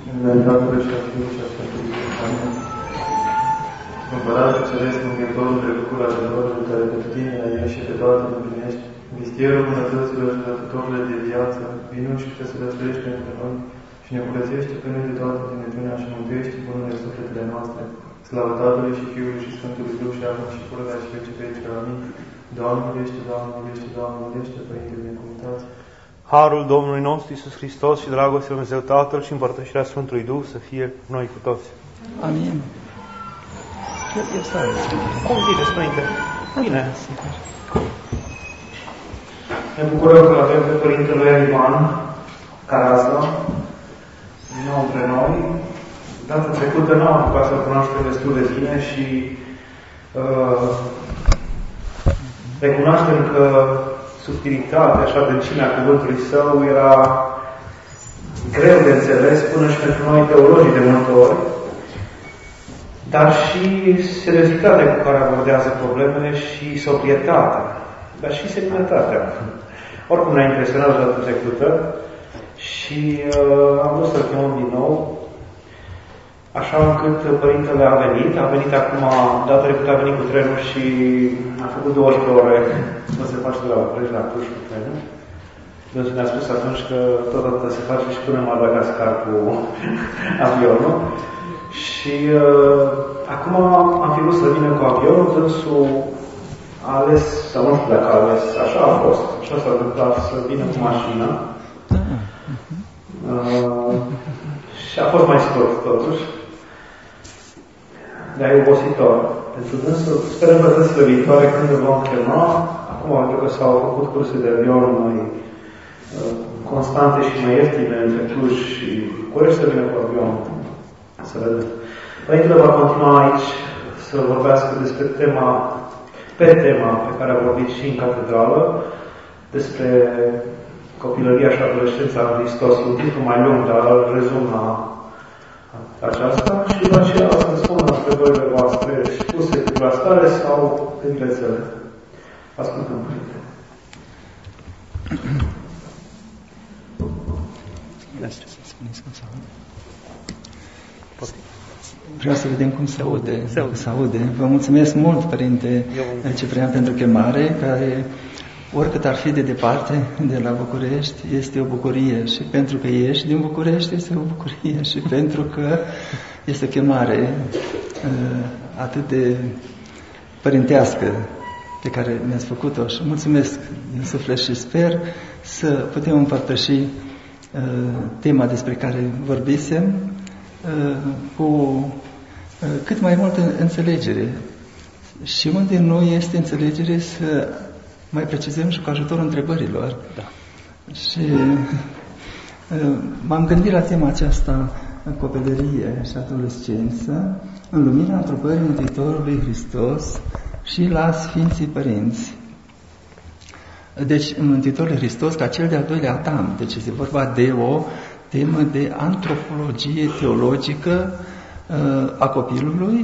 în numele Tatălui și al Fiului și al Sfântului Duh. Amin. Împăratul Ceresc, Mângâietorul Trecutul Ajutorului, care pe tine ai ieși și pe toate împlinești, vistierul bunătăților și dătătorile de viață, vinul și te sălățuiești pentru noi și ne curățește pe noi de toată dinăciunea și mântuiește bunele sufletele noastre. Slavă Tatălui și Fiului și Sfântului Duh și acum și pururea și vecii vecii. Amin. Doamne miluiește, Doamne miluiește, Doamne miluiește, Părinte binecuvântați. Harul Domnului nostru Iisus Hristos și dragostea lui Dumnezeu Tatăl și împărtășirea Sfântului Duh să fie cu noi cu toți. Amin. Cum ziceți, Părinte? Bine. Ne bucurăm că avem pe Părintele Ivan Caraza din nou între noi. Data trecută n-am apucat să-l cunoaștem destul de bine și recunoaștem că subtilitatea și adâncimea cuvântului său era greu de înțeles până și pentru noi teologii de multe ori, dar și seriozitatea cu care abordează problemele și sobrietatea, dar și seminătatea. Oricum ne-a impresionat data trecută și am vrut să-l chemăm din nou, așa încât Părintele a venit acum, data trecută a venit cu trenul și a făcut 12 ore, nu se face de la București la Cluj cu trenul. Dumnezeu ne-a spus atunci că tot atât se face și până în Madagascar cu avionul. Și acum am fi vrut să vină cu avionul, dânsul a ales, sau nu știu dacă a ales, așa a fost, așa s-a întâmplat să vină cu mașina. Și a fost mai scurt totuși. Dar e obositor. Pentru dânsul, sperăm că dânsul viitoare când îl vom chema, acum pentru că s-au făcut curse de avion mai constante și mai ieftine între Cluj și București, să vină cu avion. Să vedem. Părintele va continua aici să vorbească despre tema pe care a vorbit și în catedrală, despre copilăria și adolescența în Hristos. Un titlu mai lung, dar îl rezum la aceasta și după aceea o să răspund la întrebările voastre și puse cu la stare sau pe bilețele. Ascultăm, Părinte. Vreau să vedem cum se aude. Vă mulțumesc mult, Părinte Ciprian, pentru chemare, care, oricât ar fi de departe de la București, este o bucurie. Și pentru că ești din București, este o bucurie. Și pentru că este o chemare atât de părintească pe care mi-ați făcut-o. Și mulțumesc din suflet și sper să putem împărtăși tema despre care vorbisem cu cât mai multă înțelegere. Și unde nu este înțelegere, să mai precizăm și cu ajutorul întrebărilor. Da. Și m-am gândit la tema aceasta, copilărie și adolescență, în lumina întrebării Mântuitorului Hristos și la Sfinții Părinți. Deci, Mântuitorul Hristos ca cel de-al doilea Adam. Deci este vorba de o temă de antropologie teologică a copilului.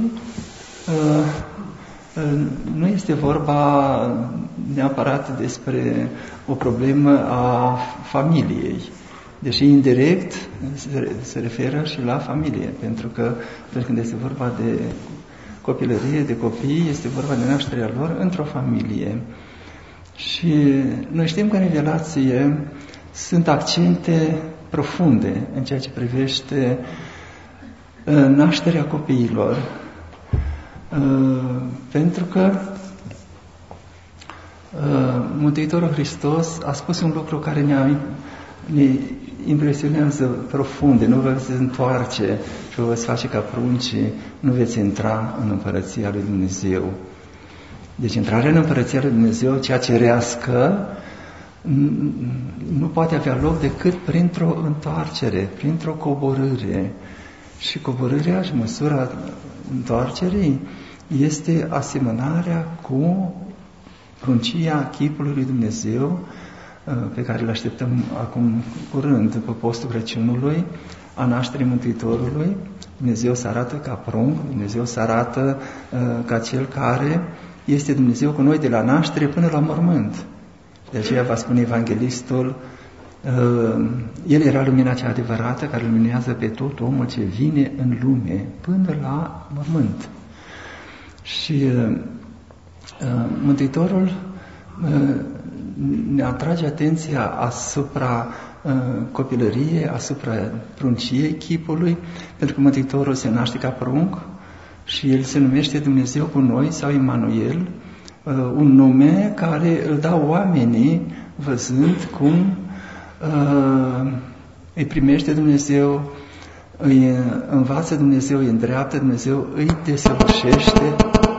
Nu este vorba neapărat despre o problemă a familiei, deși indirect se referă și la familie, pentru că când este vorba de copilărie, de copii, este vorba de nașterea lor într-o familie. Și noi știm că în revelație sunt accente profunde în ceea ce privește nașterea copiilor, pentru că Mântuitorul Hristos a spus un lucru care ne impresionează profund: nu vă veți întoarce și vă veți face ca pruncii, nu veți intra în Împărăția lui Dumnezeu. Deci intrarea în Împărăția lui Dumnezeu, cea cerească, nu poate avea loc decât printr-o întoarcere, printr-o coborâre. Și coborârea și măsura întoarcerii este asemănarea cu pruncia chipului lui Dumnezeu, pe care îl așteptăm acum curând, după postul Crăciunului, a nașterii Mântuitorului. Dumnezeu se arată ca prunc, Dumnezeu se arată ca cel care este Dumnezeu cu noi de la naștere până la mormânt. De aceea va spune evanghelistul El era lumina cea adevărată care luminează pe tot omul ce vine în lume până la mormânt. Și Mântuitorul ne atrage atenția asupra copilăriei, asupra prunciei chipului, pentru că Mântuitorul se naște ca prunc și El se numește Dumnezeu cu noi sau Emanuel, un nume care îl dau oamenii văzând cum îi primește Dumnezeu, îi învață Dumnezeu, îi îndreaptă Dumnezeu, îi desăvârșește,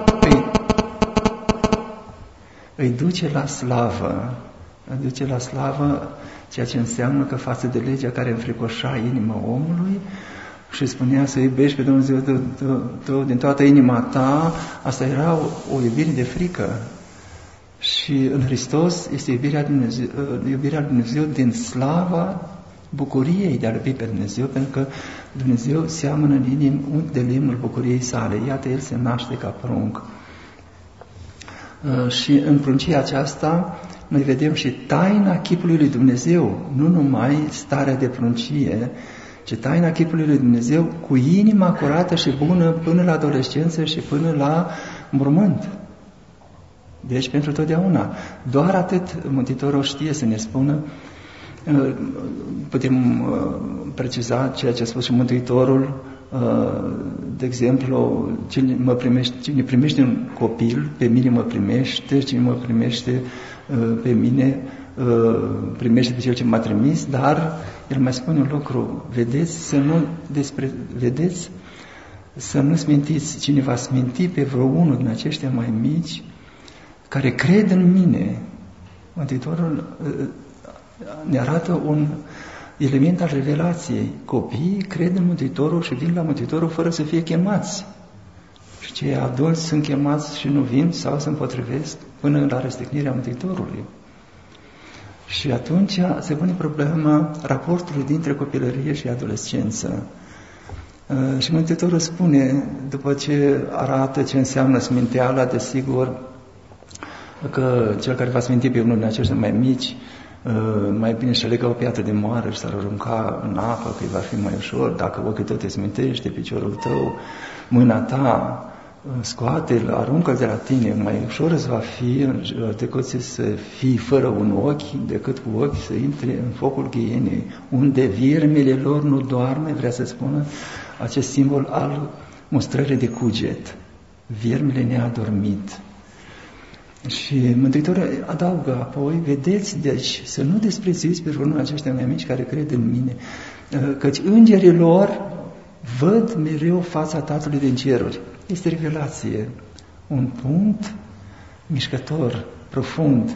îi duce la slavă. Îi duce la slavă, ceea ce înseamnă că față de legea care înfricoșa inima omului și spunea să iubești pe Dumnezeu tău din toată inima ta, asta era o iubire de frică. Și în Hristos este iubirea lui Dumnezeu din slava bucuriei de a iubi pe Dumnezeu, pentru că Dumnezeu seamănă în inim de lemnul bucuriei sale. Iată, El se naște ca prunc. Și în pruncia aceasta noi vedem și taina chipului lui Dumnezeu, nu numai starea de pruncie, ci taina chipului lui Dumnezeu cu inima curată și bună până la adolescență și până la mormânt. Deci pentru totdeauna. Doar atât Mântuitorul știe să ne spună. Putem preciza ceea ce a spus și Mântuitorul, de exemplu, cine primește un copil, pe mine mă primește, cine mă primește pe mine, primește pe cel ce m-a trimis, dar el mai spune un lucru, vedeți să nu smintiți, cine va sminti pe vreo unul din aceștia mai mici, care cred în mine. Mântuitorul ne arată un element al revelației. Copiii cred în Mântuitorul și vin la Mântuitorul fără să fie chemați. Și cei adulți sunt chemați și nu vin sau se împotrivesc până la răstignirea Mântuitorului. Și atunci se pune problema raportului dintre copilărie și adolescență. Și Mântuitorul spune, după ce arată ce înseamnă sminteala, desigur, că cel care va sminti pe unul din aceștia mai mici, mai bine și-a lega o piatră de moară și s-ar arunca în apă, că îi va fi mai ușor. Dacă ochii tău te smintește, piciorul tău, mâna ta, scoate-l, aruncă-l de la tine, mai ușor îți va fi decât să fii fără un ochi, decât cu ochi să intre în focul ghienei, unde viermele lor nu doarme, vrea să spună acest simbol al mustrării de cuget. Viermele neadormit. Și Mântuitorul adaugă apoi, vedeți, deci, să nu desprețuiți pe unul aceștia mai mici care cred în mine, căci îngerii lor văd mereu fața Tatălui din ceruri. Este revelație, un punct mișcător, profund,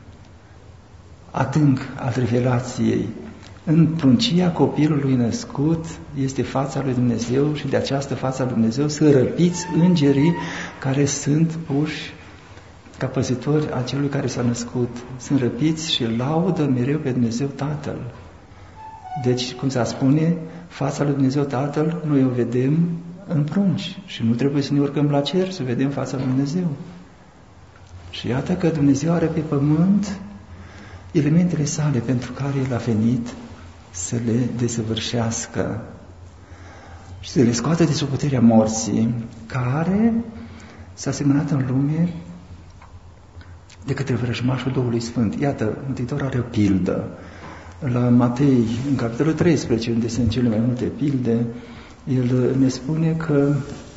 adânc al revelației. În pruncia copilului născut este fața lui Dumnezeu și de această fața lui Dumnezeu să răpiți îngerii care sunt puși ca păzitori a celui care s-a născut. Sunt răpiți și laudă mereu pe Dumnezeu Tatăl. Deci, cum se spune, fața lui Dumnezeu Tatăl noi o vedem în prunci și nu trebuie să ne urcăm la cer să vedem fața lui Dumnezeu. Și iată că Dumnezeu are pe pământ elementele sale pentru care El a venit să le desăvârșească și să le scoată de sub puterea morții, care s-a semănat în lume de către vrăjmașul Duhului Sfânt. Iată, Mântuitorul are o pildă. La Matei, în capitolul 13, unde sunt cele mai multe pilde, el ne spune că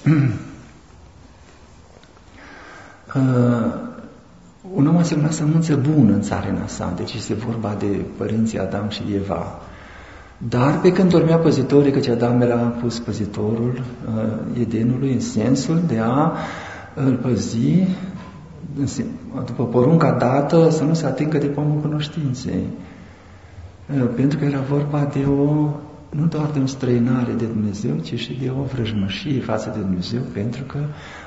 un om a semnat sămânță bună în țarina sa, deci este vorba de părinții Adam și Eva. Dar pe când dormea păzitorii, căci Adam era pus păzitorul Edenului în sensul de a îl păzi după porunca dată să nu se atingă de pomul cunoștinței. Pentru că era vorba de nu doar de o străinare de Dumnezeu, ci și de o vrăjmășie față de Dumnezeu, pentru că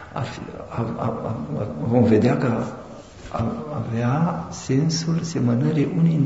vom vedea că avea sensul semănării unei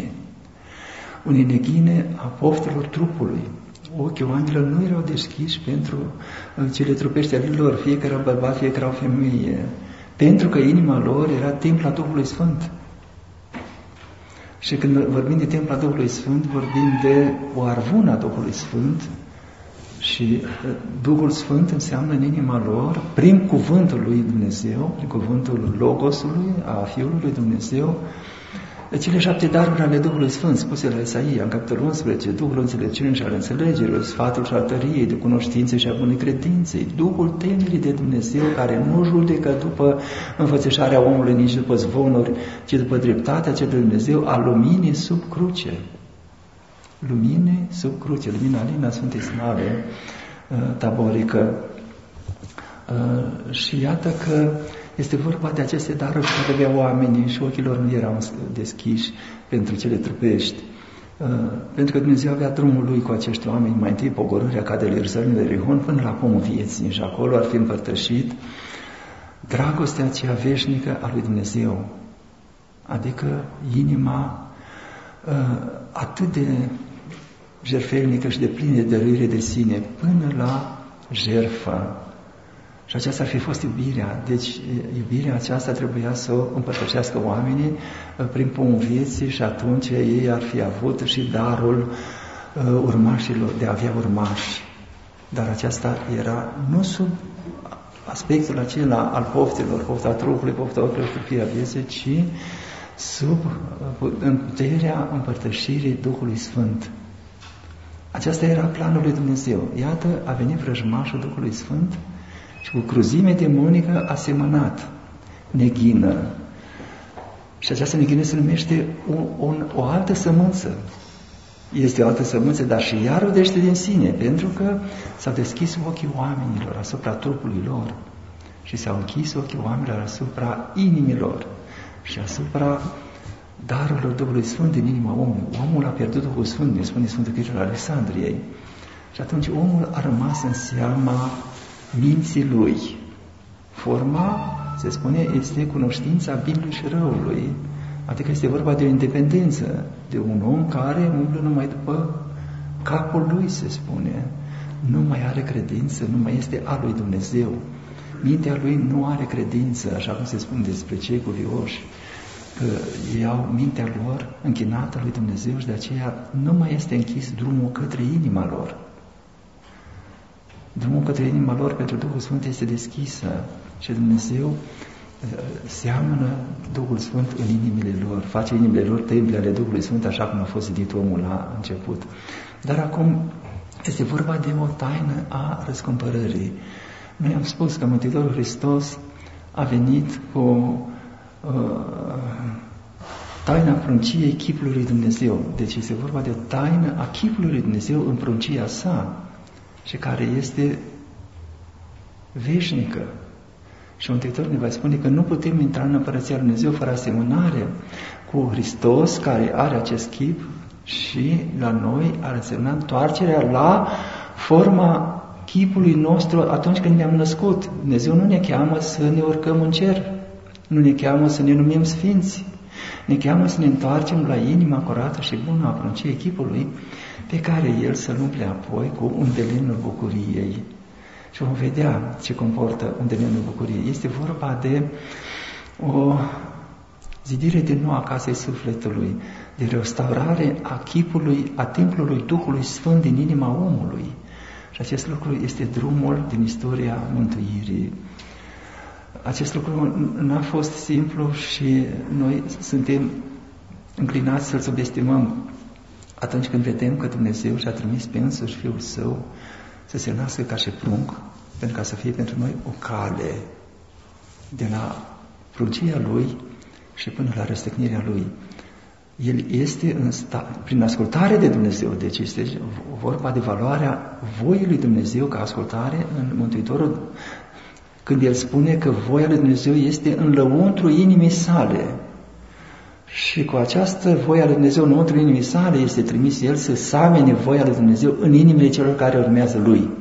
neghine a poftelor trupului. Ochii oamenilor nu erau deschiși pentru cele trupești ale lor, fie că era bărbat, fie că era o femeie, pentru că inima lor era templu al Duhului Sfânt. Și când vorbim de templa Duhului Sfânt, vorbim de o arvună a Duhului Sfânt și Duhul Sfânt înseamnă în inima lor, prin cuvântul lui Dumnezeu, prin cuvântul Logosului, a Fiului lui Dumnezeu, cele 7 daruri ale Duhului Sfânt, spuse la Isaia, în capitolul 11, Duhul înțelepciunii și al înțelegerii, sfatul și al tăriei, de cunoștințe și a bunei credinței, Duhul temerii de Dumnezeu, care nu judecă după înfățișarea omului, nici după zvonuri, ci după dreptatea cea de Dumnezeu, a luminii sub cruce. Lumine sub cruce, lumina Alina Sfântei Slave Taborică. Și iată că este vorba de aceste daruri care aveau oamenii și ochii lor nu erau deschiși pentru cele trupești. Pentru că Dumnezeu avea drumul lui cu acești oameni, mai întâi pogorârea ca de la Ierusalim de Rihon până la pomul vieții, și acolo ar fi împărtășit dragostea aceea veșnică a lui Dumnezeu, adică inima atât de jertfelnică și de plină de dăruire de sine până la jertfă. Și aceasta ar fi fost iubirea. Deci iubirea aceasta trebuia să o împărtășească oamenii prin pomul vieții și atunci ei ar fi avut și darul urmașilor, de a avea urmași. Dar aceasta era nu sub aspectul acela al poftelor, pofta trupului, pofta ochiului și trupirea vieții, ci sub puterea împărtășirii Duhului Sfânt. Aceasta era planul lui Dumnezeu. Iată, a venit vrăjmașul Duhului Sfânt și cu cruzime demonică a semănat neghină. Și această neghină se numește o altă sămânță. Este o altă sămânță, dar și ea rodește din sine, pentru că s-au deschis ochii oamenilor asupra trupului lor și s-au închis ochii oamenilor asupra inimilor și asupra darurilor Duhului Sfânt din inima omului. Omul a pierdut Duhul Sfânt, ne spune Sfântul Chiril al Alexandriei. Și atunci omul a rămas în seama minții lui. Forma, se spune, este cunoștința binului și răului. Adică este vorba de o independență, de un om care umblă numai după capul lui, se spune. Nu mai are credință, nu mai este a lui Dumnezeu. Mintea lui nu are credință, așa cum se spune despre cei cuvioși, că ei au mintea lor închinată lui Dumnezeu și de aceea nu mai este închis drumul către inima lor. Drumul către inima lor pentru Duhul Sfânt este deschisă și Dumnezeu seamănă Duhul Sfânt în inimile lor, face inimile lor temple ale Duhului Sfânt, așa cum a fost zidit omul la început. Dar acum este vorba de o taină a răscumpărării. Noi am spus că Mântuitorul Hristos a venit cu taina prunciei chipului lui Dumnezeu. Deci este vorba de o taină a chipului lui Dumnezeu în pruncia sa și care este veșnică. Și Mântuitorul ne va spune că nu putem intra în Împărăția lui Dumnezeu fără asemănare cu Hristos, care are acest chip și la noi ar însemna întoarcerea la forma chipului nostru atunci când ne-am născut. Dumnezeu nu ne cheamă să ne urcăm în cer, nu ne cheamă să ne numim sfinți, ne cheamă să ne întoarcem la inima curată și bună a prunciei chipului, pe care El să-l umple apoi cu undelenul bucuriei. Și vom vedea ce comportă undelenul bucuriei. Este vorba de o zidire de nou a casei sufletului, de restaurare a chipului, a templului Duhului Sfânt din inima omului. Și acest lucru este drumul din istoria mântuirii. Acest lucru n-a fost simplu și noi suntem înclinați să-l subestimăm atunci când vedem că Dumnezeu și-a trimis pe însuși Fiul Său să se nască ca și prunc, pentru ca să fie pentru noi o cale de la pruncia Lui și până la răstignirea Lui. El este prin ascultare de Dumnezeu, deci este vorba de valoarea voii lui Dumnezeu ca ascultare în Mântuitorul, când El spune că voia lui Dumnezeu este în lăuntru inimii sale. Și cu această voia lui Dumnezeu înăuntru inimii sale este trimis El să samene voia lui Dumnezeu în inimile celor care urmează Lui.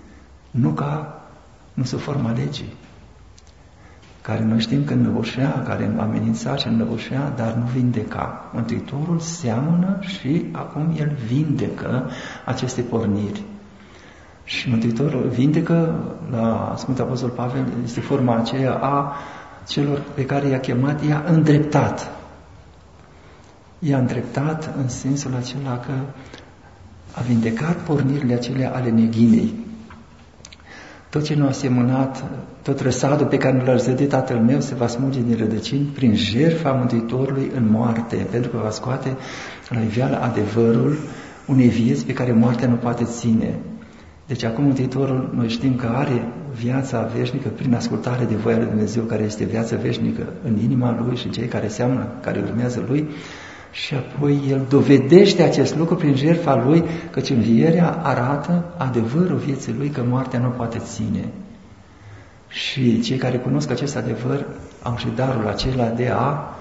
Nu sub forma legii, care noi știm că înnăbușea, care amenința și înnăbușea, dar nu vindeca. Mântuitorul seamănă și acum El vindecă aceste porniri. Și Mântuitorul vindecă, la Sfântul Apostol Pavel, este forma aceea a celor pe care i-a chemat, i-a îndreptat. i-a îndreptat în sensul acela că a vindecat pornirile acelea ale neghinei. Tot ce nu a semănat, tot răsadul pe care nu l-a zădit Tatăl meu se va smulge din rădăcini prin jertfa Mântuitorului în moarte, pentru că va scoate la iveală adevărul unei vieți pe care moartea nu poate ține. Deci acum Mântuitorul, noi știm că are viața veșnică prin ascultare de voia lui Dumnezeu, care este viața veșnică în inima Lui și cei care seamănă, care urmează Lui, și apoi El dovedește acest lucru prin jertfa Lui, căci învierea arată adevărul vieții Lui, că moartea nu poate ține. Și cei care cunosc acest adevăr au și darul acela de a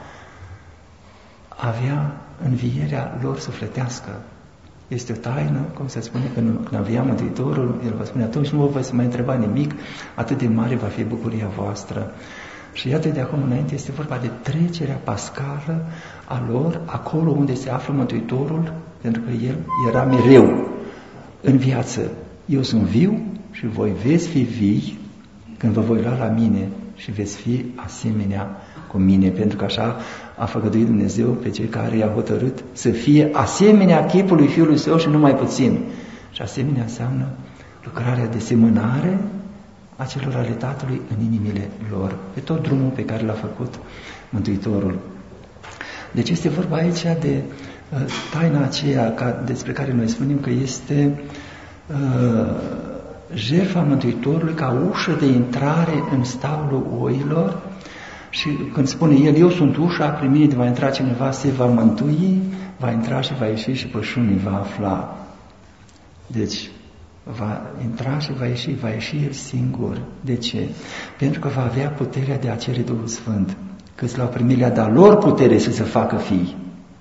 avea învierea lor sufletească. Este o taină, cum se spune, că când învia Mântuitorul, El va spune, atunci nu vă veți mai întreba nimic, atât de mare va fi bucuria voastră. Și iată, de acum înainte este vorba de trecerea pascală a lor, acolo unde se află Mântuitorul, pentru că El era mereu în viață. Eu sunt viu și voi veți fi vii când vă voi lua la mine și veți fi asemenea cu mine, pentru că așa a făgăduit Dumnezeu pe cei care i-a hotărât să fie asemenea chipului Fiului Său și nu mai puțin. Și asemenea înseamnă lucrarea de semănare a celor ale Tatălui în inimile lor, pe tot drumul pe care l-a făcut Mântuitorul. Deci este vorba aici de taina aceea despre care noi spunem că este jertfa Mântuitorului ca ușă de intrare în staulul oilor. Și când spune El, eu sunt ușa, prin mine de va intra cineva, se va mântui, va intra și va ieși și pășunii va afla. Deci va intra și va ieși El singur. De ce? Pentru că va avea puterea de a cere Duhul Sfânt. Câți l-au primit, le-a dat lor putere să se facă fii.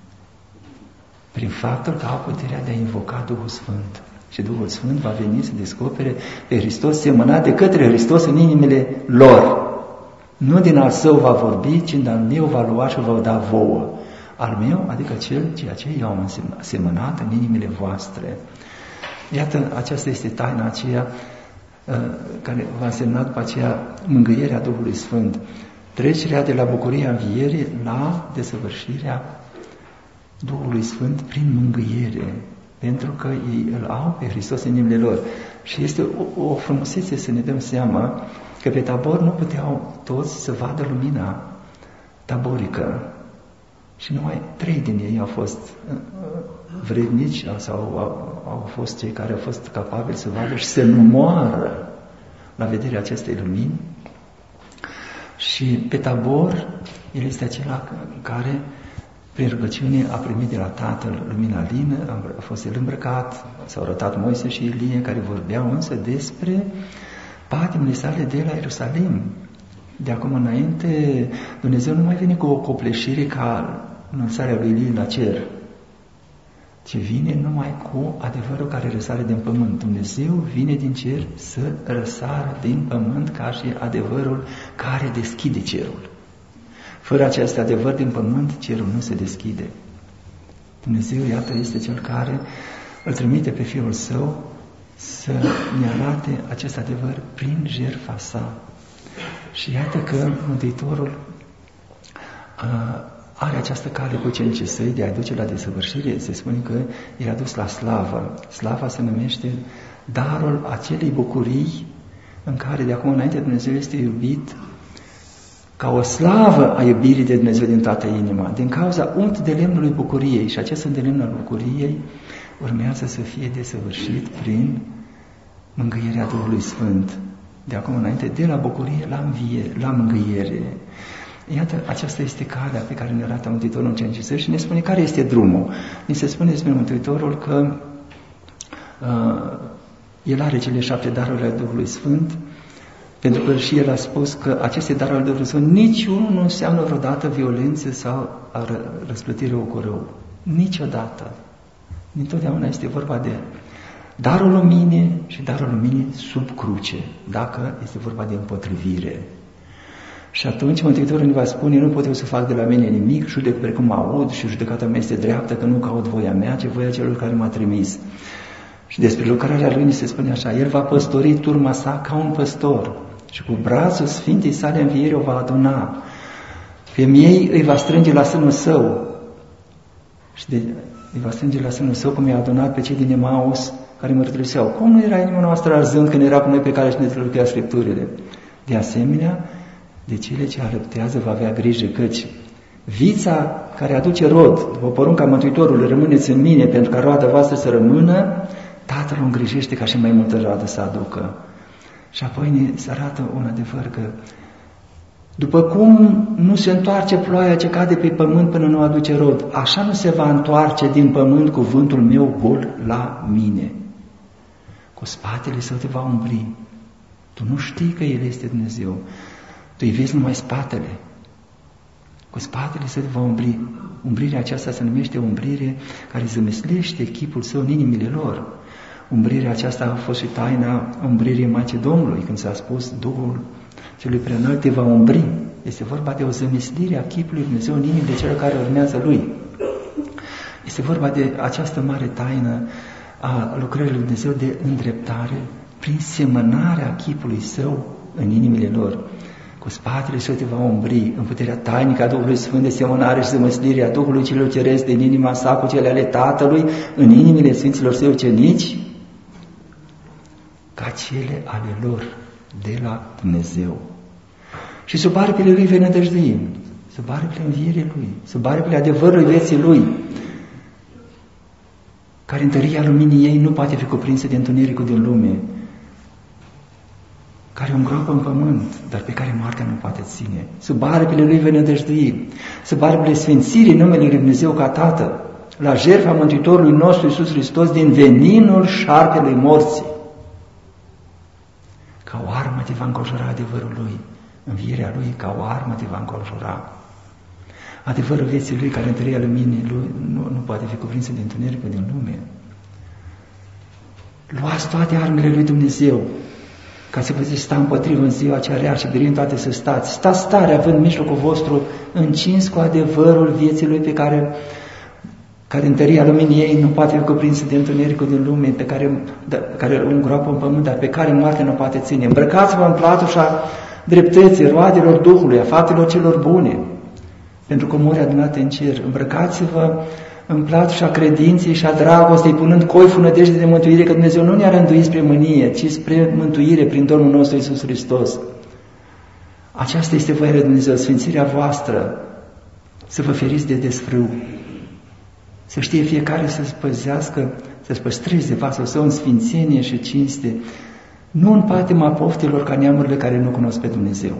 Prin faptul că au puterea de a invoca Duhul Sfânt. Și Duhul Sfânt va veni să descopere pe Hristos semănat de către Hristos în inimile lor. Nu din al său va vorbi, ci din al meu va lua și va da vouă. Al meu, adică ceea ce eu am semănat în inimile voastre. Iată, aceasta este taina aceea care va însemna după aceea mângâierea Duhului Sfânt. Trecerea de la bucuria învierii la desăvârșirea Duhului Sfânt prin mângâiere. Pentru că ei îl au pe Hristos în inimile lor. Și este o frumusețe să ne dăm seama că pe Tabor nu puteau toți să vadă lumina taborică. Și numai 3 din ei au fost vrednici sau au fost cei care au fost capabili să vadă și să nu moară la vederea acestei lumini. Și pe Tabor, el este acela care prin rugăciune a primit de la Tatăl lumina lină, a fost el îmbrăcat, s-au arătat Moise și Ilie, care vorbeau însă despre patimile sale de la Ierusalim. De acum înainte, Dumnezeu nu mai vine cu o copleșire ca înălțarea lui Ilie la cer, ci vine numai cu adevărul care răsare din pământ. Dumnezeu vine din cer să răsară din pământ ca și adevărul care deschide cerul. Fără acest adevăr din pământ, cerul nu se deschide. Dumnezeu, iată, este Cel care îl trimite pe Fiul Său să ne arate acest adevăr prin jertfa Sa. Și iată că Mântuitorul are această cale cu ucenicii Săi de a duce la desăvârșire. Se spune că i-a dus la slavă. Slava se numește darul acelei bucurii în care de acum înainte Dumnezeu este iubit ca o slavă a iubirii de Dumnezeu din toată inima, din cauza unt de lemnului bucuriei. Și acest unt de lemn al bucuriei urmează să fie desăvârșit prin mângâierea Duhului Sfânt. De acum înainte, de la bucurie la mângâiere. Iată, aceasta este calea pe care ne arată Mântuitorul în ucenicii Săi și ne spune care este drumul. Ni se spune despre Mântuitorul că El are cele 7 daruri ale Duhului Sfânt, pentru că și El a spus că aceste daruri ale Duhului Sfânt niciunul nu înseamnă vreodată violență sau răsplătire cu rău. Niciodată. Întotdeauna este vorba de darul luminii și darul luminii sub cruce, dacă este vorba de împotrivire. Și atunci Mântuitorul ne va spune, nu pot eu să fac de la mine nimic, judec precum aud și judecata mea este dreaptă, că nu caut voia mea, ci voia celor care m-a trimis. Și despre lucrarea Lui ni se spune așa, El va păstori turma Sa ca un păstor și cu brațul Sfintei Sale înviere o va aduna. Pe miei îi va strânge la sânul Său și îi va strânge la sânul său, cum i-a adunat pe cei din Emaus care mărturiseau. Cum nu era inima noastră arzând când era cu noi pe care și ne tălăcăia Scripturile? De asemenea, de cele ce alăptează va avea grijă, căci vița care aduce rod, după porunca Mântuitorului, rămâneți în mine pentru ca roada voastră să rămână, Tatăl o îngrijește ca și mai multă roadă să aducă. Și apoi ne se arată un adevăr că după cum nu se întoarce ploaia ce cade pe pământ până nu aduce rod, așa nu se va întoarce din pământ cuvântul meu gol la mine. Cu spatele său te va umbri. Tu nu știi că El este Dumnezeu. Tu îi vezi numai spatele. Cu spatele său te va umbri. Umbrirea aceasta se numește umbrire care zămislește chipul său în inimile lor. Umbrirea aceasta a fost și taina umbririi Maicii Domnului, când s-a spus Duhul Celui Preanalt te va umbri. Este vorba de o zămislire a chipului Dumnezeu în inimile celor care urmează Lui. Este vorba de această mare taină a lucrării lui Dumnezeu de îndreptare prin semănarea chipului Său în inimile lor. Cu spatele Său te va umbri în puterea tainică a Duhului Sfânt de semănare și zămăslire a Duhului celor ceresc din inima sa cu cele ale Tatălui în inimile Sfinților Săi ucenici ca cele ale lor de la Dumnezeu. Și sub aripile Lui vei nădăjdui, sub aripile învierii Lui, sub aripile adevărului vieții Lui, care în tăria luminii ei nu poate fi cuprinsă de întunericul din lume, care o îngroapă în pământ, dar pe care moartea nu poate ține. Sub aripile Lui vei nădăjdui, sub aripile sfințirii numele Lui Dumnezeu ca Tată, la jertfa Mântuitorului nostru Iisus Hristos din veninul șarpelui morții. Ca o armă te va înconjura adevărul Lui, învierea Lui ca o armă te va înconjura. Adevărul vieții Lui, care în tăria luminii Lui nu poate fi cuprinsă de întunericul din lume. Luați toate armele Lui Dumnezeu, ca să puteți sta împotrivă în ziua cea rea și biruind toate să stați. Stați tare, având în mijlocul vostru încins cu adevărul vieții Lui, pe care în tăria luminii ei nu poate fi cuprinsă de întunericul din lume, pe care îl îngroapă în pământ, dar pe care moartea nu poate ține. Îmbrăcați-vă în platușa dreptății, roadelor Duhului, a faptelor celor bune, pentru comori adunate în cer. Îmbrăcați-vă în platușa credinței și a dragostei, punând coiful nădejde de mântuire, că Dumnezeu nu ne-a rânduit spre mânie, ci spre mântuire prin Domnul nostru Iisus Hristos. Aceasta este voia lui Dumnezeu, sfințirea voastră, să vă feriți de desfrâu, să știe fiecare să-și păzească, să-și păstreze vasul său în sfințenie și cinste, nu în patima poftelor ca neamurile care nu cunosc pe Dumnezeu.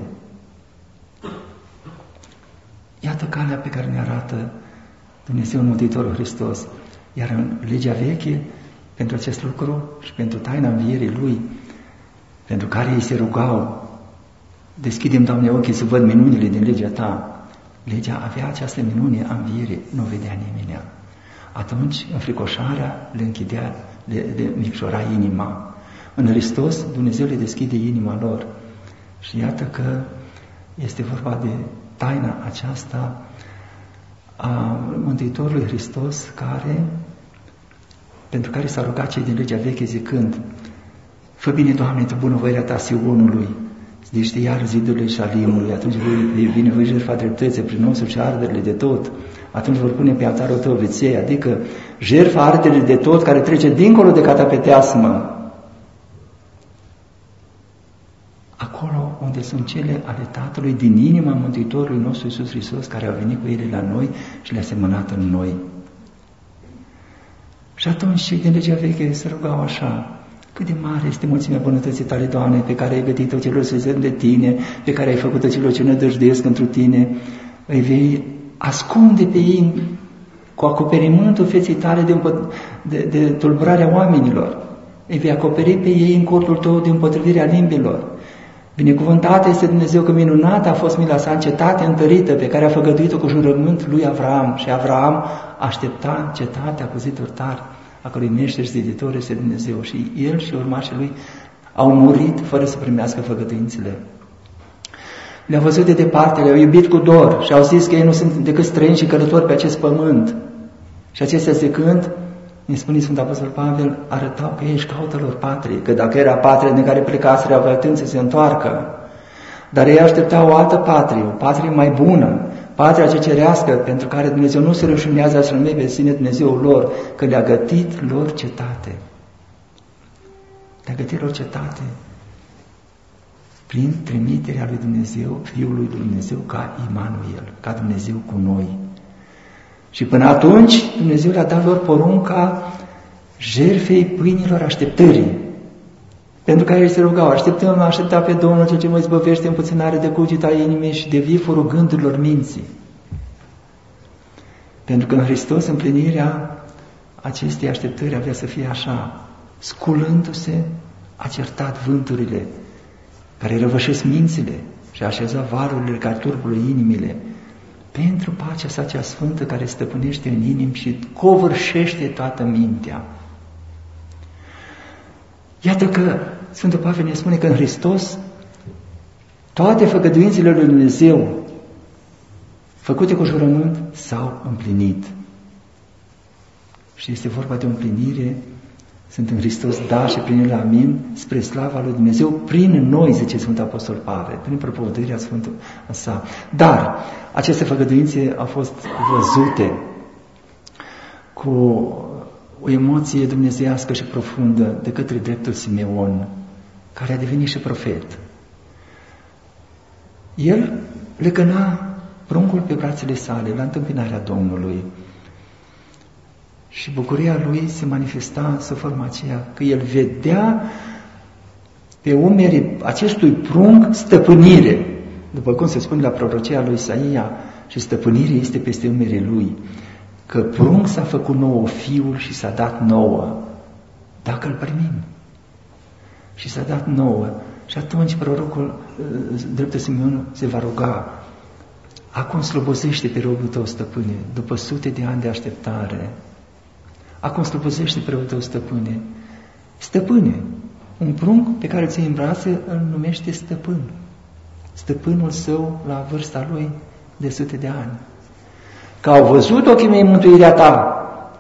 Iată calea pe care ne arată Dumnezeu Mântuitorul Hristos. Iar în legea veche, pentru acest lucru și pentru taina învierii Lui, pentru care ei se rugau, deschide-mi, Doamne, ochii să văd minunile din legea Ta. Legea avea această minune a învierii, nu vedea nimeni. Atunci, înfricoșarea le închidea, le micșora inima. În Hristos, Dumnezeu le deschide inima lor. Și iată că este vorba de taina aceasta a Mântuitorului Hristos, pentru care s-a rugat cei din legea veche zicând: fă bine, Doamne, Tu bunăvoirea Ta Sionului, zidește iar zidurile Șalimului, atunci vine voi jertfa dreptății prin osul și arderile de tot, atunci vor pune pe altarul Tău veței, adică jertfa arderile de tot care trece dincolo de catapeteasmă. Acolo unde sunt cele ale Tatălui din inima Mântuitorului nostru Iisus Hristos, care au venit cu ele la noi și le-a semănat în noi. Și atunci cei din legea veche se rugau așa: cât de mare este mulțimea bunătății Tale, Doamne, pe care ai gătit-o celor ce se de Tine, pe care ai făcut-o celor ce nădăjduiesc întru Tine, îi vei ascunde pe ei cu acoperimentul feței Tale de tulburarea oamenilor, îi vei acoperi pe ei în cortul Tău de împotrivirea limbilor. Binecuvântat este Dumnezeu, că minunată a fost mila Sa în cetate întărită, pe care a făgăduit-o cu jurământ lui Avraam. Și Avraam aștepta cetatea cu ziduri tari, a cărui meșter și ziditor este Dumnezeu. Și el și urmașii lui au murit fără să primească făgăduințele. Le-au văzut de departe, le-au iubit cu dor și au zis că ei nu sunt decât străini și călători pe acest pământ. Și acestea zicând, ne spune Sfântul Apostol Pavel, arătau că ei își caută lor patrie, că dacă era patria din care plecaseră, aveau timp să se întoarcă. Dar ei așteptau o altă patrie, o patrie mai bună, patria cea cerească, pentru care Dumnezeu nu se rușinează a-și numi pe sine Dumnezeul lor, că le-a gătit lor cetate. Le-a gătit lor cetate prin trimiterea lui Dumnezeu, Fiul lui Dumnezeu, ca Immanuel, ca Dumnezeu cu noi. Și până atunci Dumnezeu le-a dat lor porunca jertfei pâinilor așteptării, pentru care se rugau: aștepta pe Domnul cel ce mă izbăvește în puținare de cugetarea inimii și de viforul gândurilor minții. Pentru că în Hristos împlinirea acestei așteptări avea să fie așa: sculându-se, a certat vânturile care răvășesc mințile și a așezat valurile care turbulă inimile, pentru pacea sa cea sfântă care stăpânește în inimi și covârșește toată mintea. Iată că Sfântul Pavel ne spune că în Hristos toate făgăduințele lui Dumnezeu făcute cu jurământ s-au împlinit. Și este vorba de o împlinire, sunt în Hristos da și prin el amin, spre slava lui Dumnezeu, prin noi, zice Sfântul Apostol Pavel, prin propovăduirea Sfântului sa. Dar aceste făgăduințe au fost văzute cu o emoție dumnezeiască și profundă de către dreptul Simeon, care a devenit și profet. El legăna pruncul pe brațele sale la întâmpinarea Domnului și bucuria lui se manifesta sub forma aceea că el vedea pe umerii acestui prunc stăpânire, după cum se spune la prorocia lui Isaia, și stăpânirea este peste umerii lui, că prunc s-a făcut nouă Fiul și s-a dat nouă, dacă îl primim. Și s-a dat nouă. Și atunci prorocul, dreptul Simeon, se va ruga: acum slobozește pe robul tău, stăpâne, după sute de ani de așteptare. Acum slobozește pe robul tău, stăpâne. Stăpâne, un prunc pe care ți-i în brațe îl numește stăpân. Stăpânul său la vârsta lui de sute de ani. Că au văzut ochii mei mântuirea ta,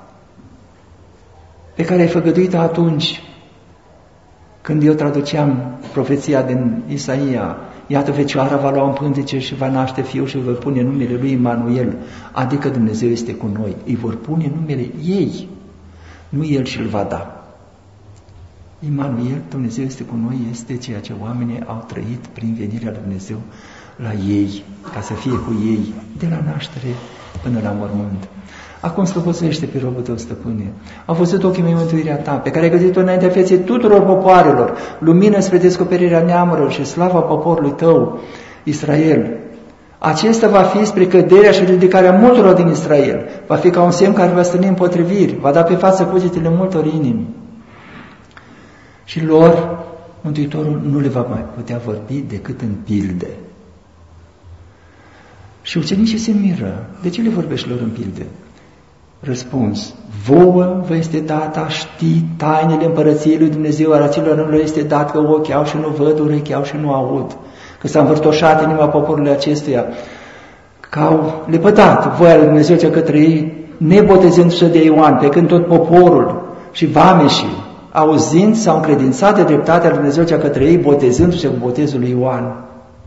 pe care ai făgăduit-o atunci, când eu traduceam profeția din Isaia: iată, Fecioara va lua un pântece și va naște fiul și îi vor pune numele lui Immanuel, adică Dumnezeu este cu noi. Îi vor pune numele ei, nu el și îl va da. Immanuel, Dumnezeu este cu noi, este ceea ce oamenii au trăit prin venirea lui Dumnezeu la ei, ca să fie cu ei, de la naștere până la mormânt. Acum slobozește pe robul tău, stăpâne. Au văzut ochii mei mântuirea ta, pe care ai găsit-o înaintea feței tuturor popoarelor, lumină spre descoperirea neamurilor și slava poporului tău, Israel. Acesta va fi spre căderea și ridicarea multora din Israel. Va fi ca un semn care va stârni împotriviri, va da pe față cugetele multor inimi. Și lor, Mântuitorul nu le va mai putea vorbi decât în pilde. Și ucenicii se miră: de ce le vorbești lor în pilde? Răspuns: vouă vă este dat a ști tainele împărăției lui Dumnezeu, a acelor nu le este dat că ochii au și nu văd, urechi au și nu aud, că s-a învârtoșat inima poporului acestuia, că au lepădat voia lui Dumnezeu cea către ei, nebotezându-se de Ioan, pe când tot poporul și vameșii, auzind, s-au încredințat de dreptatea lui Dumnezeu cea către ei, botezându-se cu botezul lui Ioan.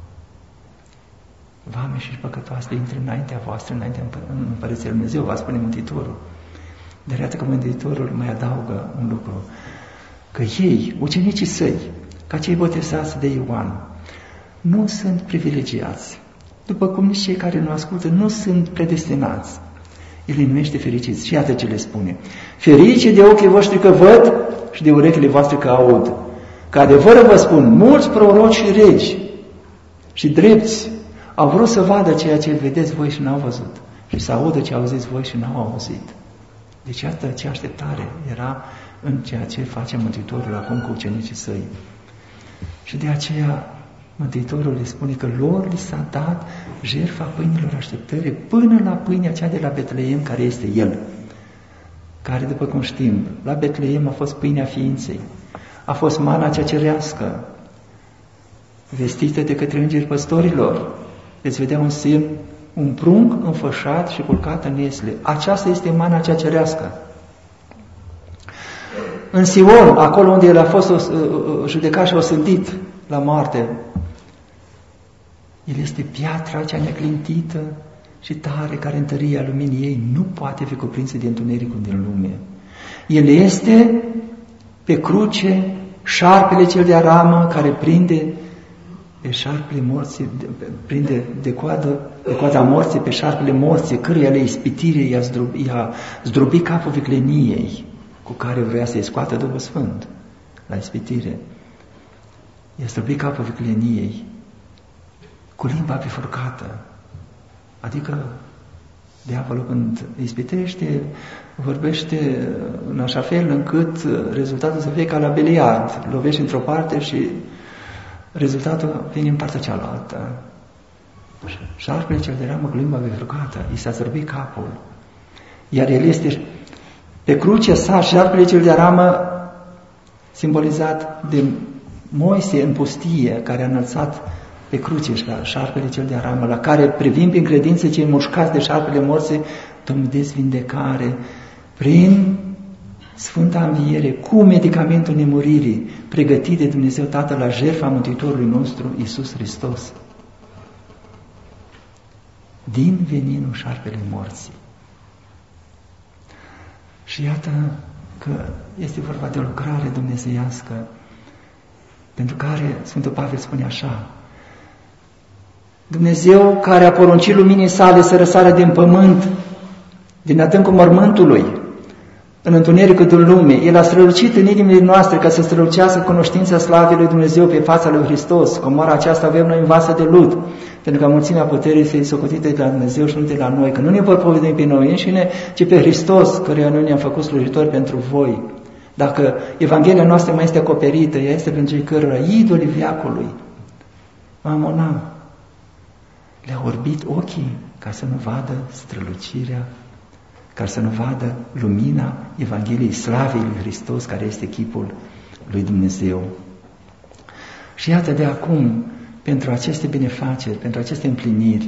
Vameși și păcătoase, intră înaintea voastră, înaintea împărăției lui Dumnezeu, va spune Mântuitorul. Dar iată că Mântuitorul mai adaugă un lucru: că ei, ucenicii săi, ca cei botezați de Ioan, nu sunt privilegiați, după cum nici cei care nu ascultă nu sunt predestinați. El îi numește fericiți. Și iată ce le spune: ferice de ochii voștri că văd și de urechile voastre că aud. Că adevărul vă spun, mulți proroci și regi și drepți au vrut să vadă ceea ce vedeți voi și n-au văzut, și să audă ce auziți voi și n-au auzit. Deci iată ce așteptare era în ceea ce face Mântuitorul acum cu ucenicii săi. Și de aceea Mântuitorul le spune că lor li s-a dat jertfa pâinilor așteptării până la pâinea cea de la Betleem, care este El, care, după cum știm, la Betleem a fost pâinea ființei, a fost mana cea cerească, vestită de către îngerii păstorilor. Veți vedea un semn, un prunc înfășat și culcat în iesle. Aceasta este mana cea cerească. În Sion, acolo unde el a fost judecat și osândit la moarte, el este piatra cea neclintită și tare, care în tăria luminii ei nu poate fi cuprinsă de întunericul din lume. El este pe cruce șarpele cel de aramă care prinde pe șarpele morții, prinde de coada morții pe șarpele morții, căruia le ispitire i-a zdrobit capul vicleniei cu care vrea să-i scoată Duhul Sfânt la ispitire. I-a zdrobit capul vicleniei cu limba bifurcată. Adică diavolul când ispitește, vorbește în așa fel încât rezultatul să fie ca la biliard. Lovești într-o parte și rezultatul vine în partea cealaltă. Șarpele cel de ramă cu limba bifurcată, i s-a zdrobit capul. Iar el este pe crucea sa, șarpele cel de ramă, simbolizat de Moise în pustie, care a înălțat pe cruce șarpele cel de aramă, la care privim prin credință cei mușcați de șarpele morții, Domnul dezvindecare prin Sfânta Înviere, cu medicamentul nemuririi, pregătit de Dumnezeu Tatăl la jertfa Mântuitorului nostru, Iisus Hristos. Din veninul șarpele morții. Și iată că este vorba de o lucrare dumnezeiască, pentru care Sfântul Pavel spune așa: Dumnezeu care a poruncit luminii sale să răsară din pământ, din adâncul mormântului, în întunericul din lume, El a strălucit în inimile noastre ca să strălucească cunoștința slavei lui Dumnezeu pe fața lui Hristos. Comoara aceasta avem noi în vasă de lut, pentru că mulțimea puterii să-i socotite de la Dumnezeu și nu de la noi, că nu ne vor povedi pe noi înșine, ci pe Hristos, căruia noi ne-am făcut slujitori pentru voi. Dacă Evanghelia noastră mai este acoperită, ea este pentru cei cărora idolii veacului, Mamona, le-a orbit ochii ca să nu vadă strălucirea, ca să nu vadă lumina Evangheliei slavei lui Hristos, care este chipul lui Dumnezeu. Și iată de acum, pentru aceste binefaceri, pentru aceste împliniri,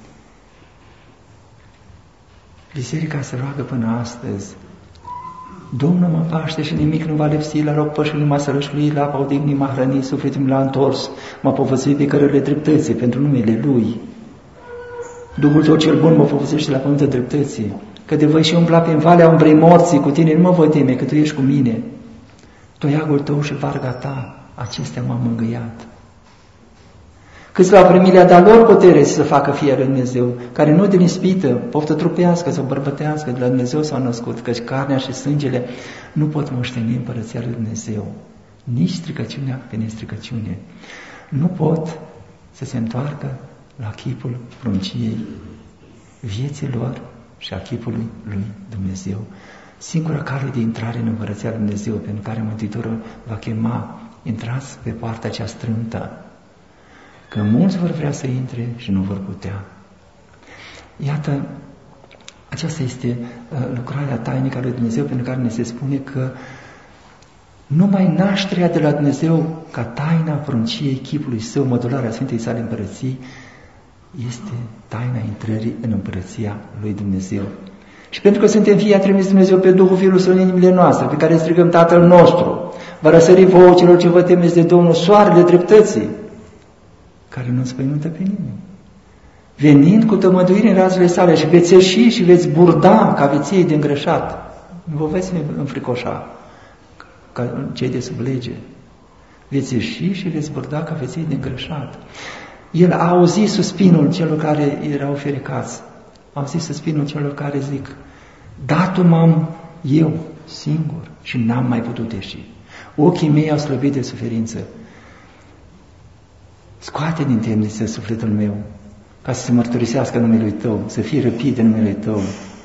Biserica se roagă până astăzi: Domnul mă paște și nimic nu va lipsi, la rog pășului m-a sărășluit, la apa odihnii m-a hrănit, sufletul m-a întors, m-a povățuit pe cărările dreptății pentru numele Lui. Duhul Tău cel bun mă povățește la pământul dreptății, că de voi și umbla pe valea umbrei morții, cu Tine nu mă voi teme, că Tu ești cu mine. Toiagul Tău și varga Ta, acestea m-au mângâiat. Câți l-au primit, le-a dat lor putere să facă fie lui Dumnezeu, care nu din ispită, poftă trupească sau bărbătească, de la Dumnezeu s-au născut, căci carnea și sângele nu pot moșteni împărăția lui Dumnezeu, nici stricăciunea pe nestricăciune. Nu pot să se întoarcă la chipul prunciei vieților și a chipului lui Dumnezeu. Singura cale de intrare în împărăția lui Dumnezeu, pentru care Mântuitorul va chema: intrați pe poarta cea strâmtă, că mulți vor vrea să intre și nu vor putea. Iată, aceasta este lucrarea tainică a lui Dumnezeu, pentru care ne se spune că numai nașterea de la Dumnezeu ca taina prunciei chipului Său, modularea Sfintei Sale Împărății, este taina intrării în împărăția lui Dumnezeu. Și pentru că suntem fii, a trimis Dumnezeu pe Duhul Fiului Său în inimile noastre, pe care strigăm: Tatăl nostru, va răsări vouă celor ce vă temeți de Domnul soarele dreptății, care nu înspăimântă pe nimeni, venind cu tămăduire în razele sale, și veți ieși și veți burda ca veți iei de îngreșat. Nu vă veți înfricoșa ca cei de sub lege. Veți ieși și veți burda ca veți iei de îngreșat. El a auzit suspinul celor care erau fericați. A auzit suspinul celor care zic: datul m-am eu singur și n-am mai putut ieși. Ochii mei au slăbit de suferință. Scoate din temniță sufletul meu, ca să se mărturisească numele Tău, să fie răpit de numele Tău.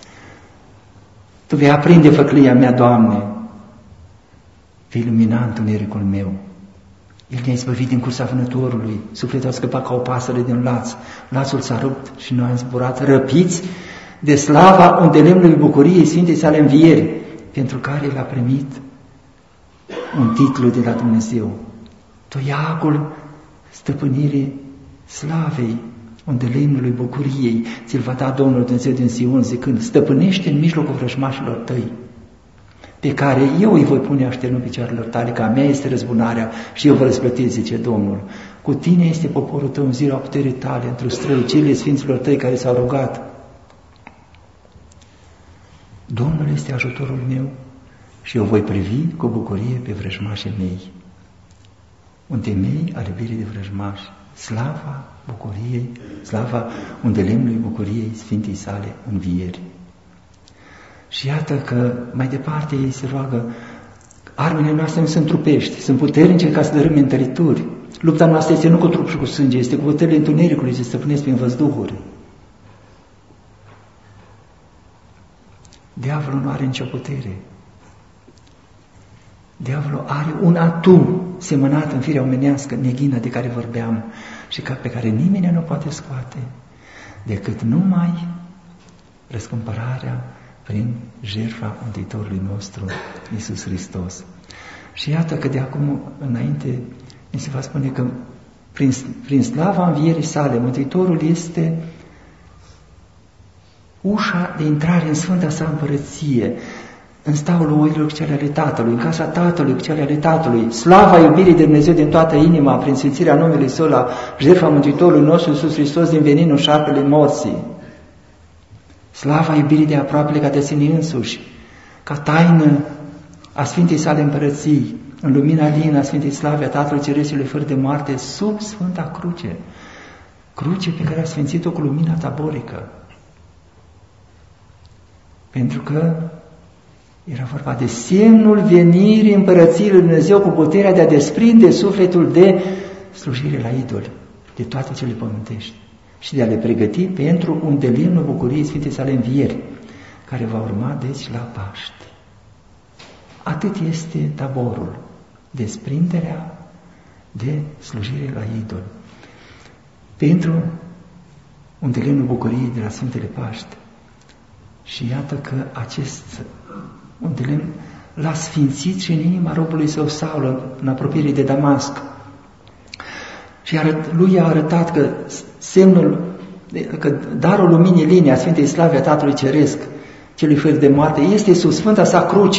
Tu vei aprinde făclia mea, Doamne, vei lumina întunericul meu. El ne-a izbăvit din cursa vânătorului, sufletul a scăpat ca o pasăre din laț, lațul s-a rupt și noi am zburat, răpiți de slava undelemnului bucuriei Sfintei Sale Învieri, pentru care l-a primit un titlu de la Dumnezeu: toiagul stăpânirii slavei undelemnului bucuriei, ți-l va da Domnul Dumnezeu din Sion, zicând: stăpânește în mijlocul vrăjmașilor tăi, pe care eu îi voi pune așternul picioarelor tale, că a mea este răzbunarea și eu vă răsplătesc, zice Domnul. Cu tine este poporul tău în ziua puterii tale, într-o strălucirile sfinților tăi care s-au rugat. Domnul este ajutorul meu și eu voi privi cu bucurie pe vrăjmașii mei. Un temei al iubirii de vrăjmași, slava bucuriei, slava undelemnului bucuriei Sfintei sale învieri. Și iată că mai departe ei se roagă, armele noastre nu sunt trupești, sunt puternice ca să dărâme întărituri. Lupta noastră este nu cu trup și cu sânge, este cu puterile întunericului ce stăpânesc prin văzduhuri. Diavolul nu are nicio putere. Diavolul are un atu semănat în firea omenească, neghină de care vorbeam și pe care nimeni nu poate scoate decât numai răscumpărarea prin jertfa Mântuitorului nostru, Iisus Hristos. Și iată că de acum înainte mi se va spune că prin slava învierii sale, Mântuitorul este ușa de intrare în Sfânta sa împărăție, în staul oilor cu cele ale Tatălui, în casa Tatălui cu cele ale Tatălui, slava iubirii de Dumnezeu din toată inima, prin sfințirea numelui Său la jertfa Mântuitorului nostru Iisus Hristos din veninul șarpele morții, slava iubirii de aproapele ca de sine însuși, ca taină a Sfintei sale împărății, în lumina lină a Sfintei slave a Tatălui Ceresului fără de moarte, sub Sfânta Cruce, cruce pe care a sfințit-o cu lumina taborică. Pentru că era vorba de semnul venirii împărăției lui Dumnezeu cu puterea de a desprinde sufletul de slujire la idoli, de toate cele pământești și de a le pregăti pentru un delemnul bucuriei Sfintei sale învieri, care va urma deci la Paști. Atât este taborul, desprinderea de slujire la idoli, pentru un delemnul bucuriei de la Sfintele Paști. Și iată că acest undelemn l-a sfințit și în inima robului său Saul, în apropiere de Damasc. Și lui i-a arătat că că darul luminii linii a Sfintei Slave a Tatălui Ceresc, celui fără de moarte, este sub Sfânta sa cruce.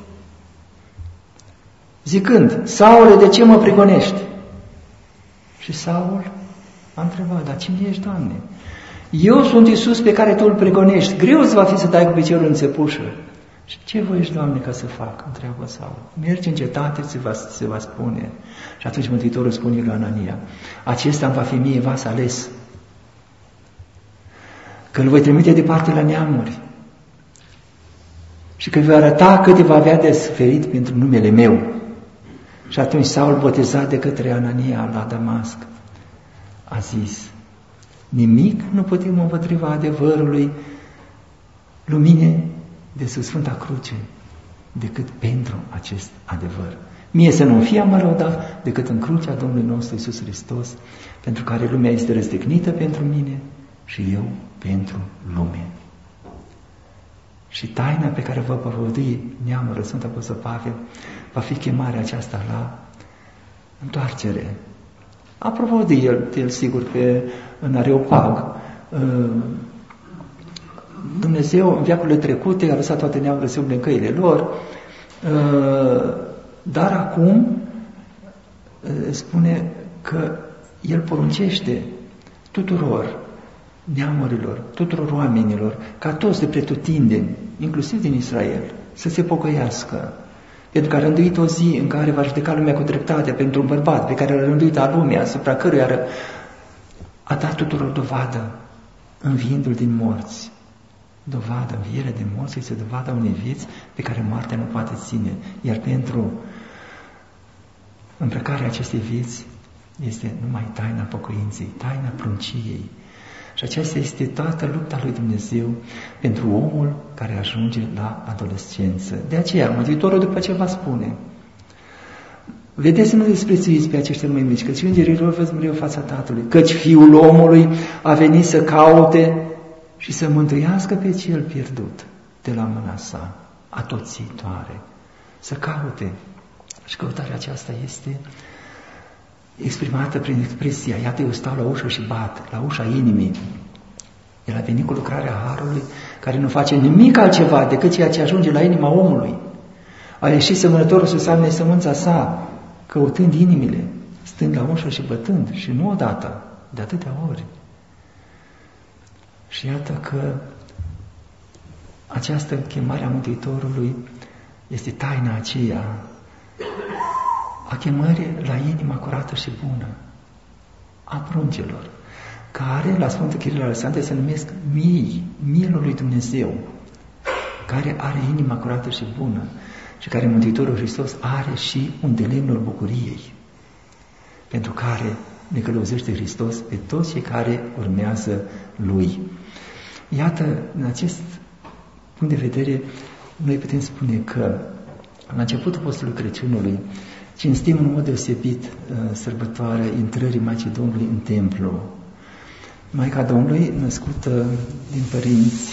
Zicând, Saule, de ce mă prigonești? Și Saul a întrebat, dar cine ești, Doamne? Eu sunt Iisus pe care Tu îl prigonești, greu îți va fi să dai cu piciorul în țepușă. Și ce voiești, Doamne, ca să fac? Întreabă Saul. Mergi în cetate, se va spune. Și atunci Mântuitorul spune lui Anania, acesta îmi va fi mie vas ales, că îl voi trimite departe la neamuri și că îi voi arăta cât va avea de suferit pentru numele meu. Și atunci Saul, botezat de către Anania la Damasc, a zis, nimic nu putem împotriva adevărului lumine de sub Sfânta Cruce decât pentru acest adevăr. Mie să nu fie mai rău dat decât în crucea Domnului nostru Iisus Hristos, pentru care lumea este răstignită pentru mine și eu pentru lume. Și taina pe care vă povădui neamul Sfânt Apostol Pavel va fi chemarea aceasta la întoarcere. Apropo de el sigur, în Areopag, Dumnezeu în veacurile trecute a lăsat toate neamurile să umble în căile lor, dar acum spune că El poruncește tuturor neamurilor, tuturor oamenilor, ca toți de pretutindeni, inclusiv din Israel, să se pocăiască. Pentru că a rânduit o zi în care va judeca lumea cu dreptate pentru un bărbat pe care l-a rânduit a lumea, asupra căruia a dat tuturor dovadă, înviindu-l din morți. Dovadă, învierea din morți este dovada unei vieți pe care moartea nu poate ține. Iar pentru îmbrăcarea acestei vieți este numai taina pocăinței, taina prunciei. Și aceasta este toată lupta lui Dumnezeu pentru omul care ajunge la adolescență. De aceea, Mântuitorul după ce va spune, vedeți să nu desprețuiți pe aceștia mai mici, căci îngerii lor văd mereu fața Tatălui, căci Fiul omului a venit să caute și să mântuiască pe cel pierdut de la mâna sa, atoțitoare, să caute. Și căutarea aceasta este exprimată prin expresia, iată, eu stau la ușă și bat, la ușa inimii. El a venit cu lucrarea Harului, care nu face nimic altceva decât ceea ce ajunge la inima omului. A ieșit semănătorul să seamne sămânța sa, căutând inimile, stând la ușă și bătând, și nu odată, de atâtea ori. Și iată că Această chemare a Mântuitorului este taina aceea a chemării la inima curată și bună a pruncelor, care la Sfântul Chiril Alexandre se numesc mielul lui Dumnezeu, care are inima curată și bună și care Mântuitorul Hristos are și un de lemnul bucuriei, pentru care ne călăuzește Hristos pe toți cei care urmează Lui. Iată, în acest punct de vedere, noi putem spune că la începutul postului Crăciunului cinstim în mod deosebit sărbătoarea intrării Maicii Domnului în templu. Maica Domnului, născută din părinți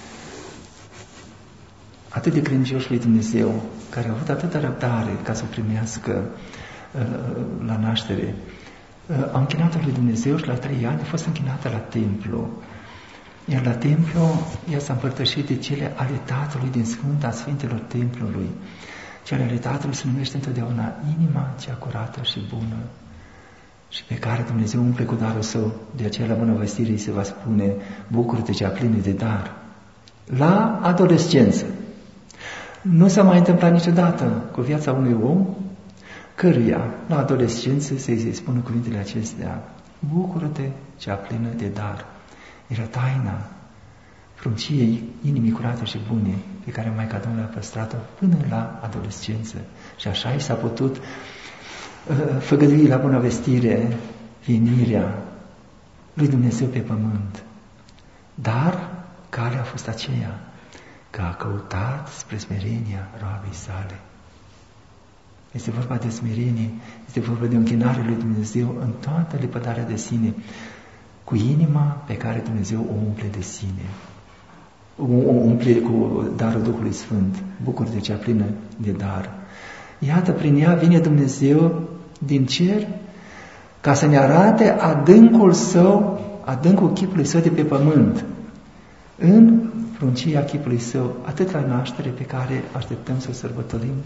atât de credincioși lui Dumnezeu, care au avut atâta răbdare ca să o primească la naștere, a închinat-o lui Dumnezeu și la 3 ani a fost închinată la templu. Iar la templu ea s-a împărtășit de cele ale Tatălui din Sfânta Sfintelor templului. Cele ale Tatălui se numește întotdeauna inima cea curată și bună și pe care Dumnezeu umple cu darul Său. De aceea la Bună Vestire îi se va spune: bucură-te cea plină de dar. La adolescență nu s-a mai întâmplat niciodată cu viața unui om căruia la adolescență să-i spună cuvintele acestea: bucură-te cea plină de dar. Era taina prunciei inimii curate și bune pe care Maica Domnului a păstrat-o până la adolescență. Și așa i s-a putut făgădui la Bună Vestire venirea lui Dumnezeu pe pământ. Dar calea a fost aceea, că a căutat spre smerenia roabei sale. Este vorba de smerenie, este vorba de o închinare lui Dumnezeu în toată lepădarea de sine, cu inima pe care Dumnezeu o umple de sine. O umple cu darul Duhului Sfânt, bucură-te cea plină de dar. Iată, prin ea vine Dumnezeu din cer ca să ne arate adâncul Său, adâncul chipului Său de pe pământ, în pruncia chipului Său, atât la naștere pe care așteptăm să o sărbătorim,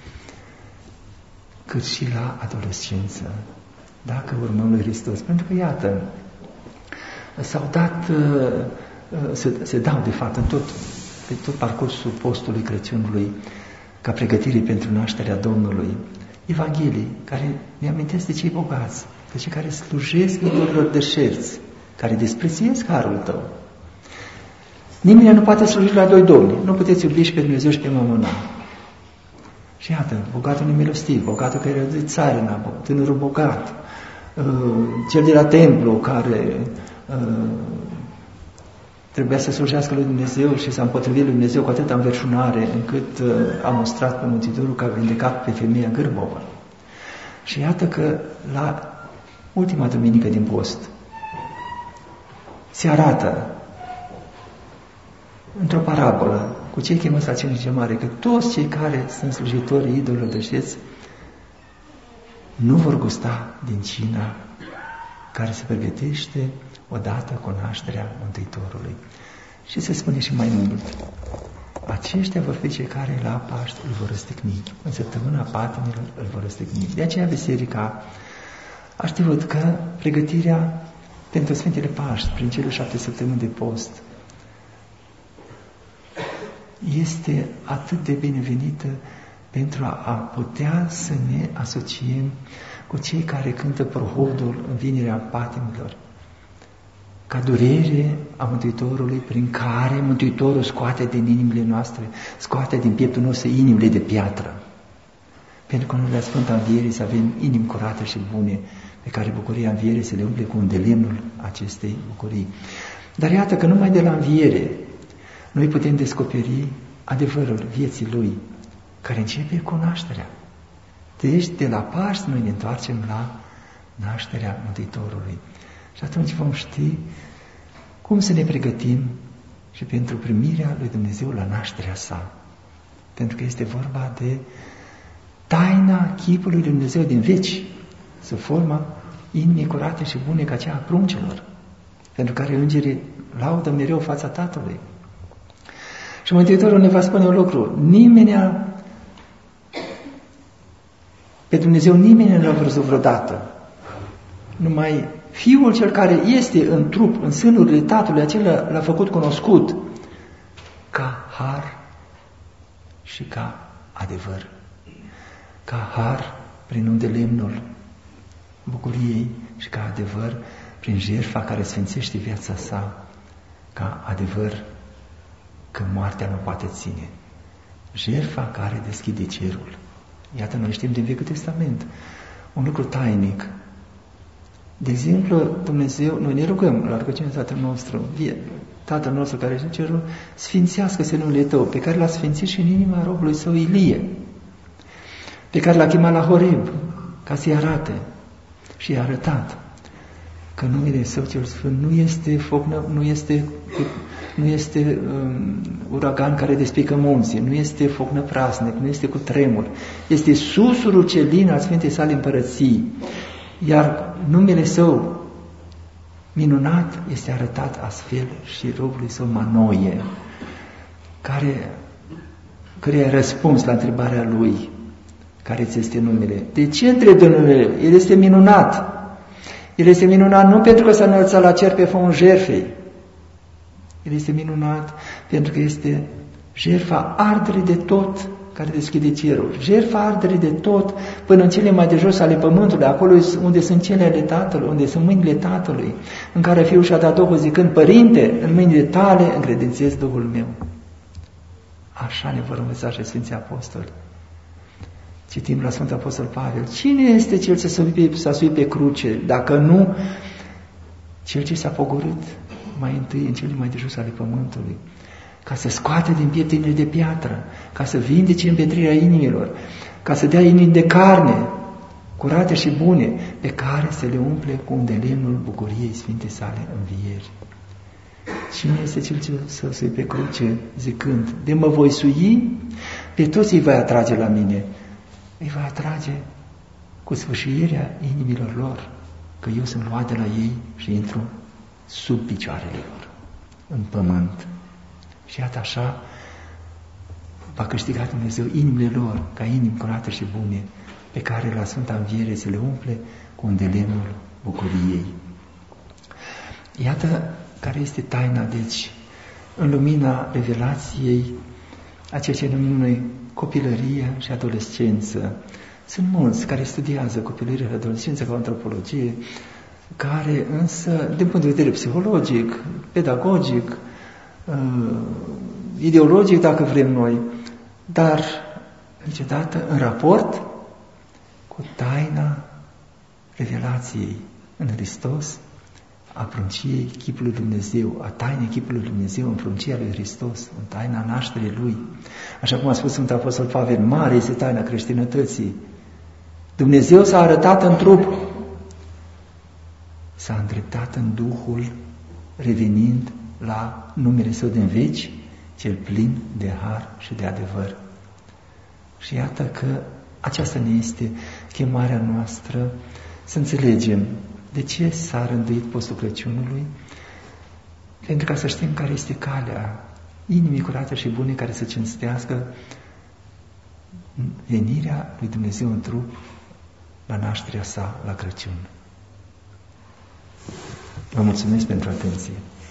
cât și la adolescență, dacă urmăm lui Hristos. Pentru că, iată, s-au dat, se dau, de fapt, pe tot parcursul postului Crăciunului, ca pregătire pentru nașterea Domnului, Evanghelii care ne amintesc de cei bogați, de cei care slujesc idolilor deșerți, care desprețuiesc harul Tău. Nimeni nu poate sluji la 2 domni, nu puteți iubi și pe Dumnezeu și pe Mamona. Și iată, bogatul nemilostiv, bogatul care era de țarina, tânărul bogat, cel de la templu care trebuia să slujească lui Dumnezeu și s-a împotrivit lui Dumnezeu cu atâta înverșunare încât a mostrat pe Mântuitorul că a vindecat pe femeia gârbovă. Și iată că la ultima duminică din post se arată într-o parabolă cu cei chemați la Cinice Mare că toți cei care sunt slujitori idolilor deșerți nu vor gusta din cina care se pregătește odată cu nașterea Mântuitorului. Și se spune și mai mult: aceștia vor fi cei care la Paști îl vor răstigni, în săptămâna patimilor îl vor răstigni. De aceea biserica a știut că pregătirea pentru Sfintele Paști, prin cele 7 săptămâni de post, este atât de binevenită pentru a putea să ne asociem cu cei care cântă prohodul în vinerea patimilor, ca durere a Mântuitorului, prin care Mântuitorul scoate din inimile noastre, scoate din pieptul nostru inimile de piatră. Pentru că noi la Sfânta Înviere să avem inimi curate și bune, pe care bucuria învierii să le umple cu un de lemnul acestei bucurii. Dar iată că numai de la înviere noi putem descoperi adevărul vieții Lui, care începe cu nașterea. Deci de la Paști noi ne întoarcem la nașterea Mântuitorului. Și atunci vom ști cum să ne pregătim și pentru primirea lui Dumnezeu la nașterea Sa. Pentru că este vorba de taina chipului lui Dumnezeu din veci, sub forma inimii curate și bune ca cea a pruncelor, pentru care îngerii laudă mereu fața Tatălui. Și Mântuitorul ne va spune un lucru: pe Dumnezeu nimeni nu l-a văzut vreodată. Numai Fiul cel care este în trup, în sânurile Tatălui, acela l-a făcut cunoscut ca har și ca adevăr. Ca har prin unde lemnul bucuriei și ca adevăr prin jertfa care sfințește viața sa, ca adevăr că moartea nu poate ține. Jertfa care deschide cerul. Iată, noi știm din Vechiul Testament un lucru tainic. De exemplu, Dumnezeu, noi ne rugăm la rugăciunea Tatăl nostru, Tatăl nostru care ești în cerul, sfințească-se numele Tău, pe care l-a sfințit și în inima robului Său Ilie, pe care l-a chemat la Horeb, ca să-i arate. Și i-a arătat că numele Său cel Sfânt nu este foc, nu este uragan care despică munții, nu este foc năprasnic, nu este cu tremur, este susurul cel lin al Sfintei Sale Împărății. Iar numele Său minunat este arătat astfel și robului Său Manoie, care a răspuns la întrebarea lui, care ți este numele? De ce întrebi de numele? El este minunat. El este minunat nu pentru că s-a înălțat la cer pe fondul jertfei. El este minunat pentru că este jertfa arderii de tot care deschide cerul. Jertfa arderii de tot până în cele mai de jos ale pământului, acolo unde sunt celele Tatălui, unde sunt mâinile Tatălui, în care Fiul și-a dat Duhul zicând, Părinte, în mâinile Tale încredințez Duhul meu. Așa ne vor învăța și Sfinții Apostoli. Citim la Sfântul Apostol Pavel, cine este cel ce s-a suit pe cruce, dacă nu cel ce s-a pogorât mai întâi în cele mai de jos ale pământului, ca să scoate din piept inimi de piatră, ca să vindece împietrirea inimilor, ca să dea inimi de carne, curate și bune, pe care să le umple cu un de lemnul bucuriei Sfintei Sale învieri. Cine este cel ce s-a suit pe cruce, zicând, de mă voi sui, pe toți îi voi atrage la mine. Îi va atrage cu sfâșirea inimilor lor, că eu sunt luat de la ei și intru sub picioarele lor, în pământ. Și iată așa va câștiga Dumnezeu inimile lor, ca inimi curate și bune, pe care la Sfânta Înviere se le umple cu un de lemnul bucuriei. Iată care este taina, deci, în lumina revelației, a ceea ce numim noi copilărie și adolescență. Sunt mulți care studiază copilărie și adolescență ca antropologie, care însă, din punct de vedere psihologic, pedagogic, ideologic, dacă vrem noi, dar niciodată în raport cu taina revelației în Hristos, a prunciei chipului Dumnezeu, a tainei chipului Dumnezeu în pruncia lui Hristos, în taina nașterii Lui. Așa cum a spus Sfântul Apostol Pavel, mare este taina creștinătății. Dumnezeu s-a arătat în trup, s-a îndreptat în Duhul, revenind la numele Său din veci, cel plin de har și de adevăr. Și iată că aceasta ne este chemarea noastră să înțelegem de ce s-a rânduit postul Crăciunului, pentru ca să știm care este calea inimii curate și bune care să cinstească venirea lui Dumnezeu în trup la nașterea sa la Crăciun. Vă mulțumesc pentru atenție.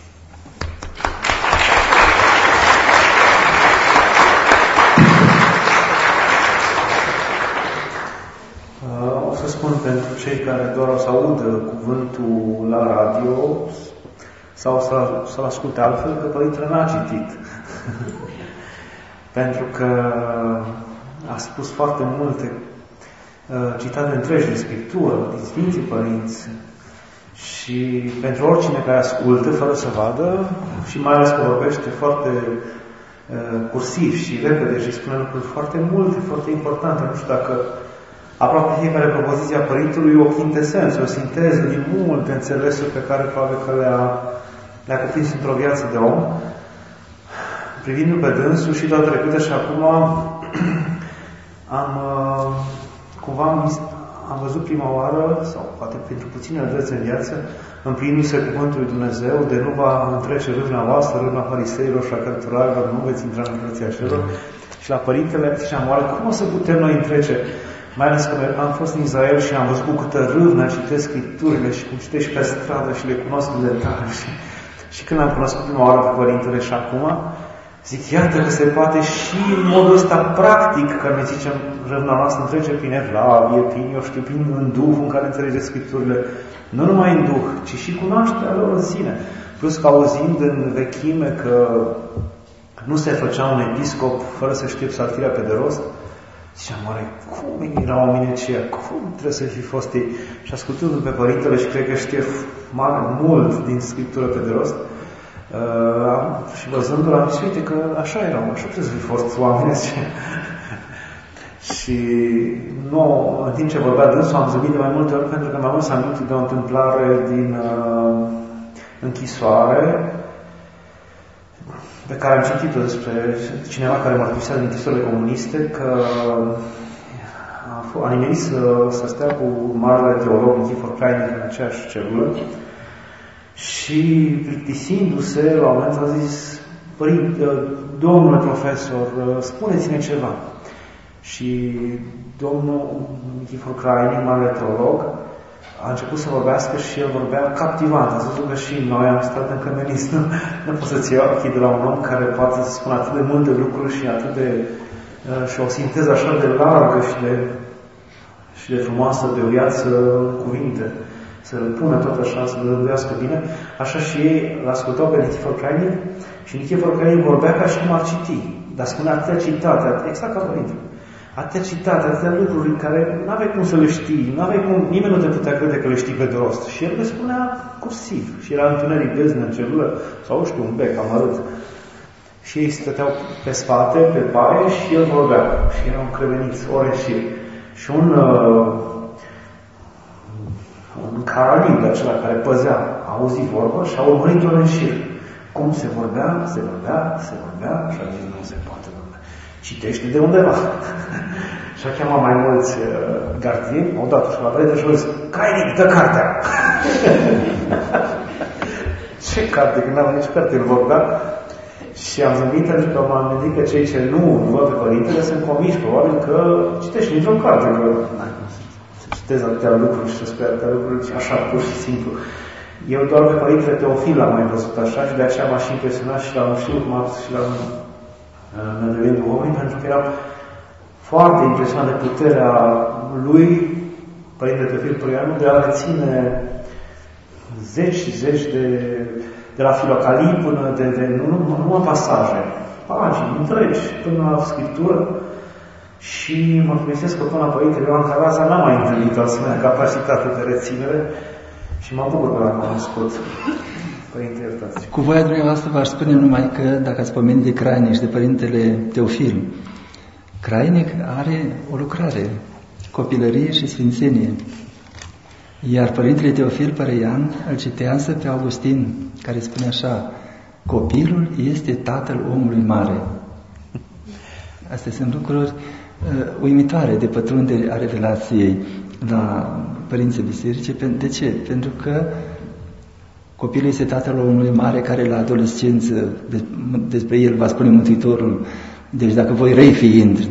O să spun pentru cei care doar o să audă cuvântul la radio sau să-l asculte altfel, că Părintele n-a citit. Pentru că a spus foarte multe citate întregi din Scriptură, din Sfinții Părinți, și pentru oricine care ascultă fără să vadă, și mai ales că vorbește foarte cursiv și repede și spune lucruri foarte multe, foarte importante. Nu știu dacă aproape fiecare propoziție a Părintelui e o chintesență, o sinteză din multe înțelesuri pe care probabil că le-a cuprins într-o viață de om. Privindu-l pe dânsul și data trecută și acum am văzut prima oară, sau poate pentru puține drepți în viață, împlinindu-se cuvântul lui Dumnezeu, de nu va întrece râvna voastră, râvna fariseilor și a cărturarilor, nu veți intra în Împărăția Cerului. Și la Părintele ziceam, oare cum o să putem noi întrece? Mai ales că am fost în Israel și am văzut cu câtă râvnă, citesc Scripturile și cum citești pe stradă și le cunosc de tare. Și când am cunoscut prima oară pe Părintele și acum, Zic, iată că se poate și în modul ăsta practic, că ne zicem, râvna noastră nu trece prin evlavie, prin Duhul în care înțelege Scripturile. Nu numai în Duh, ci și cunoașterea lor în sine. Plus că auzind în vechime că nu se făcea un episcop fără să știe psaltirea pe de rost, ziceam, oare, cum erau oamenii aceia? Cum trebuie să fi fost ei? Și ascultându-l pe părintele, și cred că știe mult din Scriptură pe de rost, și văzându-l am zis, uite că așa erau, așa trebuie să fi fost oamenii aceia. Și nu, în timp ce vorbea dânsul, am zâmbit de mai multe ori, pentru că mi-am adus aminte de o întâmplare din închisoare, pe care am citit-o despre cineva care mărturisea din închisorile comuniste, că a nimerit să stea cu marele teolog Nichifor Crainic în aceeași celulă și, plictisindu-se, la un moment a zis, domnule profesor, spuneți-ne ceva. Și domnul Nichifor Crainic, marele teolog, a început să vorbească și el vorbea captivant. Ați văzut că și noi am stat încămeniți. Nu poți să-ți iei ochii de la un om care poate să spună atât de multe lucruri și atât de și o sinteză așa de largă și de frumoasă de o viață în cuvinte. Să îl pună tot așa, să îl rânduiască bine. Așa și ei l-ascultau pe Nichifor Crainic și Nichifor Crainic vorbea ca și cum ar citi. Dar spunea atâtea citate, exact ca părintele. Atâtea citate, atâtea lucruri care nu aveai cum să le știi, nimeni nu te putea crede că le știi pe de rost. Și el le spunea cursiv. Și era întuneric beznă în celulă, sau știu, un bec amărât. Și ei stăteau pe spate, pe paie și el vorbea. Și erau încreveniți, ore și șir. Și un caralib de acela care păzea, a auzit vorba și a urmărit-o în șir. Cum se vorbea, și a zis, nu se poate vorba. Citește de undeva. Și a chemat mai mulți gardieni, au dat-o și la vrede și au zis, Crainic, dă cartea! Ce carte? Când n-am nici carte, îl vorbea. Și am zâmbit pentru că m-am gândit că cei ce nu văd pe părintele sunt convinși, probabil că citești într-o carte, că să citezi atâtea lucruri și să spui atâtea lucruri, așa, pur și simplu. Eu doar pe părintele Teofil l-am mai văzut așa și de aceea m-a și impresionat și l-am și urmat și l-am Mădălin Duhovnic, pentru că era foarte impresionat de puterea lui, părintele Teofil Proianu, de a reține zeci și zeci de la filocalii până nu numai pasaje, pagini întregi, până la Scriptură. Și mă gândesc că până la Părintele Ioan Caraza n-am mai întâlnit o asemenea capacitate de reținere și mă bucur că l-am cunoscut. Părinte, iertați. Cu voia dumneavoastră v-aș spune numai că, dacă ați pomenit de Crainic și de Părintele Teofil, Crainic are o lucrare, copilărie și sfințenie. Iar Părintele Teofil Părăian îl citează pe Augustin, care spune așa, copilul este tatăl omului mare. Astea sunt lucruri uimitoare de pătrundere a revelației la părinții bisericii. De ce? Pentru că copilul este tatăl omului mare care la adolescență, despre el va spune Mântuitorul, deci dacă voi răi fiind,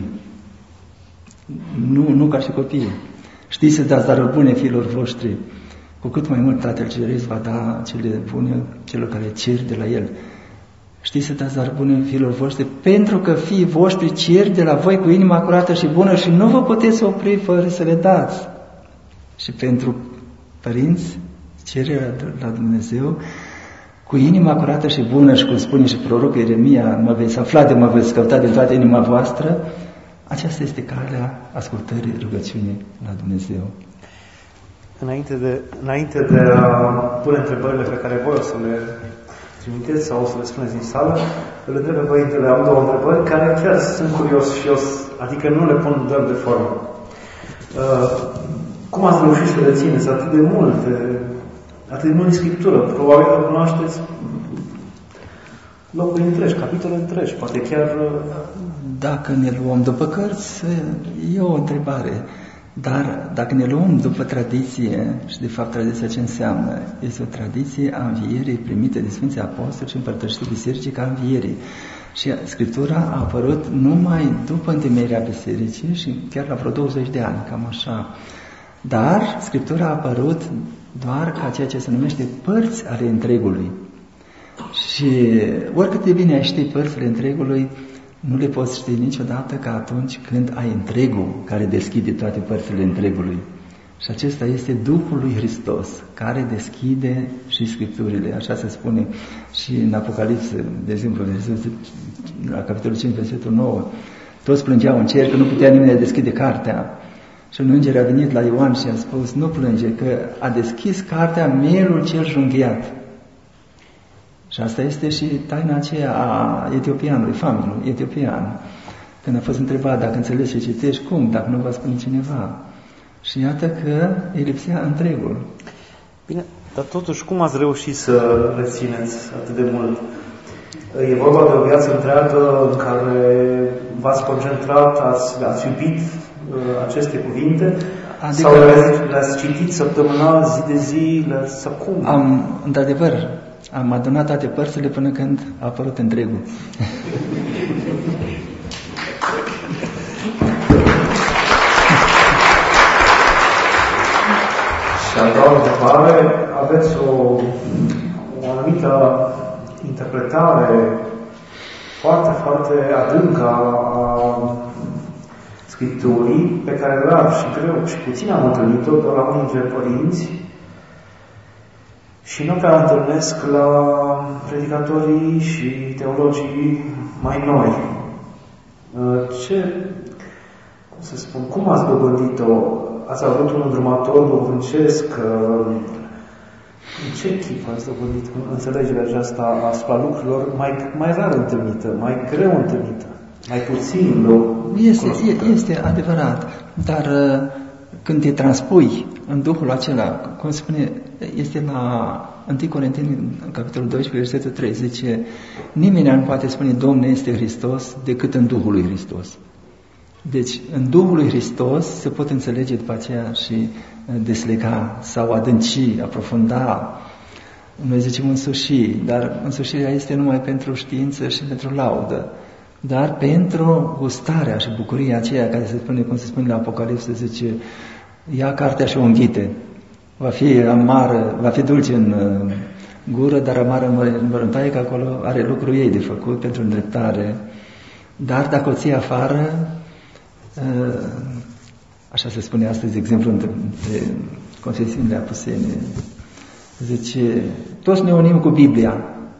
nu ca și copii. Știți să dați daruri bune fiilor voștri, cu cât mai mult Tatăl Ceresc va da cele bune celor care cer de la El. Știți să dați daruri bune fiilor voștri, pentru că fiii voștri cer de la voi cu inima curată și bună și nu vă puteți opri fără să le dați. Și pentru părinți, cererea la Dumnezeu, cu inima curată și bună, și cum spune și prorocul Ieremia, mă veți afla de mă veți căuta din toată inima voastră, aceasta este calea ascultării rugăciunii la Dumnezeu. Înainte de a pune întrebările pe care voi o să le trimiteți sau o să le spuneți din sală, îl întreb pe Părintele, am două întrebări care chiar sunt curios și eu, adică nu le pun doar de formă. Cum ați reușit să rețineți atât de mult în Scriptură? Probabil că cunoașteți locuri întregi, capitole întregi, poate chiar... Dacă ne luăm după cărți, e o întrebare. Dar dacă ne luăm după tradiție, și de fapt tradiția ce înseamnă? Este o tradiție a învierii primite de Sfinții Apostoli și împărtășită bisericii ca învierii. Și Scriptura a apărut numai după întemeierea bisericii și chiar la vreo 20 de ani, cam așa. Dar Scriptura a apărut doar ca ceea ce se numește părți ale întregului. Și oricât de bine ai ști părțile întregului, nu le poți ști niciodată ca atunci când ai întregul care deschide toate părțile întregului. Și acesta este Duhul lui Hristos, care deschide și Scripturile. Așa se spune și în Apocalipsă, de exemplu, la capitolul 5, versetul 9. Toți plângeau în cer că nu putea nimeni deschide cartea. Și un înger a venit la Ioan și a spus, nu plânge, că a deschis cartea mielul cel junghiat. Și asta este și taina aceea a etiopianului, faminul etiopian. Când a fost întrebat dacă înțelegi și citești, cum, dacă nu va spune cineva. Și iată că îi lipsea întregul. Bine, dar totuși cum ați reușit să rețineți atât de mult? E vorba de o viață întreagă în care v-ați concentrat, ați iubit aceste cuvinte? Adică, sau le-ați citit săptămânal, zi de zi? Sau cum? Într-adevăr, am adunat toate părțile până când a apărut întregul. Și a doua întrebare, aveți o anumită interpretare foarte, foarte adâncă a Scripturii, pe care rar și greu și puțin am întâlnit-o, doar la unii dintre părinți, și nu prea întâlnesc la predicatorii și teologii mai noi. Cum să spun, cum ați dobândit-o? Ați avut un îndrumator duhovnicesc? În ce chip ați dobândit înțelegerea aceasta asupra lucrurilor mai rar întâlnită, mai greu întâlnită, mai puțin Este adevărat, dar când te transpui în Duhul acela, cum se spune, este la 1 Corinteni, capitolul 12, versetul 3, zice, nimeni nu poate spune Domnul este Hristos decât în Duhul lui Hristos. Deci, în Duhul lui Hristos se pot înțelege după aceea și deslega sau adânci, aprofunda. Noi zicem însuși, dar însușirea este numai pentru știință și pentru laudă. Dar pentru gustarea și bucuria aceea care se spune, cum se spune la Apocalipsă, zice, ia cartea și o înghite. Va fi amară, va fi dulce în gură, dar amară în mărântaie, că acolo are lucrul ei de făcut pentru îndreptare. Dar dacă o ții afară, așa se spune astăzi, de exemplu, între confesiunile apusene, zice, toți ne unim cu Biblia,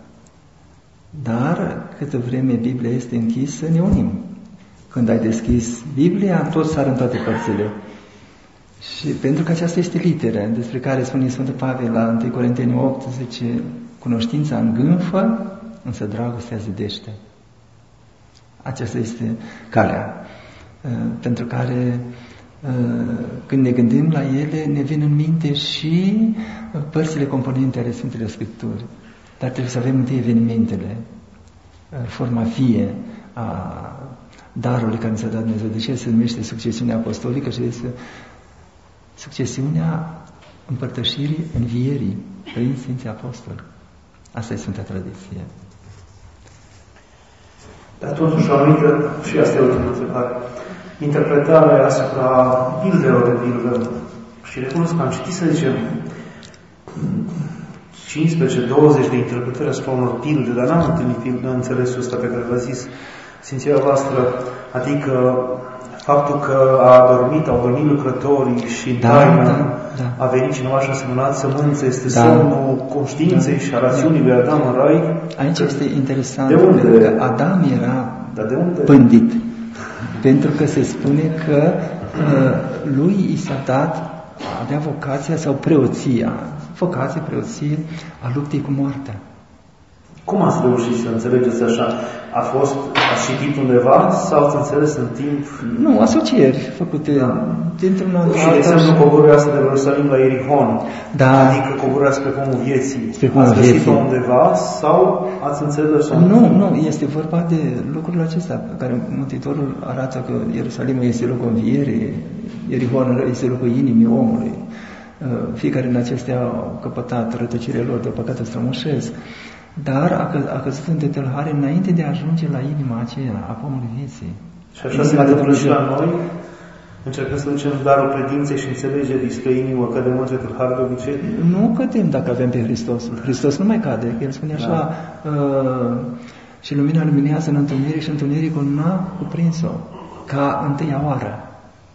dar câtă vreme Biblia este închisă, ne unim. Când ai deschis Biblia, tot sar în toate părțile. Și pentru că aceasta este literă, despre care spune Sfântul Pavel la 1 Corinteni 8, zice, cunoștința îngânfă, însă dragostea zidește. Aceasta este calea pentru care când ne gândim la ele, ne vin în minte și părțile componente ale Sfintelor Scripturi. Dar trebuie să avem întâi evenimentele, forma vie a darului care ne s-a dat Dumnezeu. De ce se numește succesiunea apostolică? Și este succesiunea împărtășirii învierii prin Sfinții Apostoli. Asta e Sfânta Tradiție. Dar totuși, o anumită, și asta e ultima întrebare, interpretare asupra bildelor de pildă. Și recunosc că am citit, să zicem, 15-20 de interpretări asupra unor pilde, dar n-am întâlnit pilde în înțelesul ăsta pe care v-a zis Sfinția voastră, adică faptul că au dormit lucrătorii și în taină a venit cineva și a semănat sămânță, este semnul conștiinței și a rațiunii lui Adam în rai. Aici este interesant, pentru că Adam era pândit, pentru că se spune că lui i s-a dat, avea vocația sau preoția, preoție a luptei cu moartea. Cum ați reușit să înțelegeți așa? Ați citit undeva sau ați înțeles în timp? Nu, asocieri făcute dintr-una în alta. Și de exemplu coborârea asta de Ierusalim la Ierihon, adică coborârea spre pomul vieții. Ați găsit-o undeva sau ați înțeles? Nu, este vorba de lucrul acesta pe care Mântuitorul arată că Ierusalimul este locul învierii, Ierihon este locul inimii omului. Fiecare din acestea au căpătat rătăcirea lor de păcatul strămoșesc. Dar a căzut în tătălhare înainte de a ajunge la inima aceea a pomului vieții. Și așa se întâmplă și la noi? încercăm să ducem darul credinței și înțelegerii spre inimă, că de multe cât har de obicei. Nu cădem dacă avem pe Hristos. Hristos nu mai cade. El spune așa, și lumina luminează în întuneric și întunericul n-a cuprins-o ca întâia oară.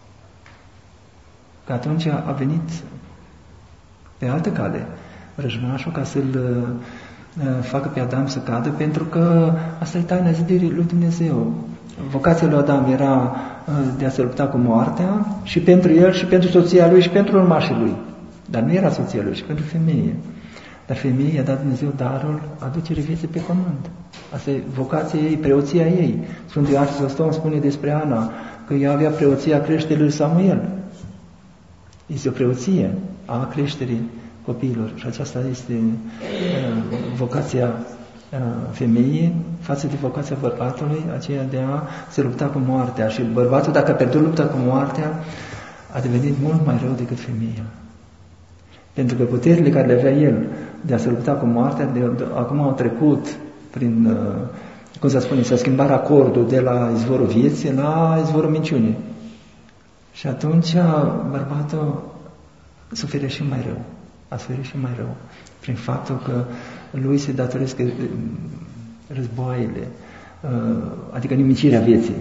Că atunci a venit pe altă cale răjmașul ca să-l facă pe Adam să cadă, pentru că asta e taina zidirii lui Dumnezeu. Vocația lui Adam era de a se lupta cu moartea și pentru el, și pentru soția lui, și pentru urmașii lui. Dar nu era soția lui, și pentru femeie. Dar femeia i-a dat Dumnezeu darul aducerii vieții pe pământ. Asta e vocația ei, preoția ei. Sfântul Ioan Chrysostom spune despre Ana că ea avea preoția creșterii lui Samuel. Este o preoție a creșterii copiilor și aceasta este vocația femeii față de vocația bărbatului, aceea de a se lupta cu moartea. Și bărbatul, dacă a pierdut lupta cu moartea, a devenit mult mai rău decât femeia. Pentru că puterile care le avea el de a se lupta cu moartea, acum au trecut prin, cum să spune, s-a schimbat acordul de la izvorul vieții la izvorul minciunii. Și atunci bărbatul suferă și mai rău. A suferit și mai rău. Prin faptul că lui se datoresc războaiele, adică nimicirea vieții.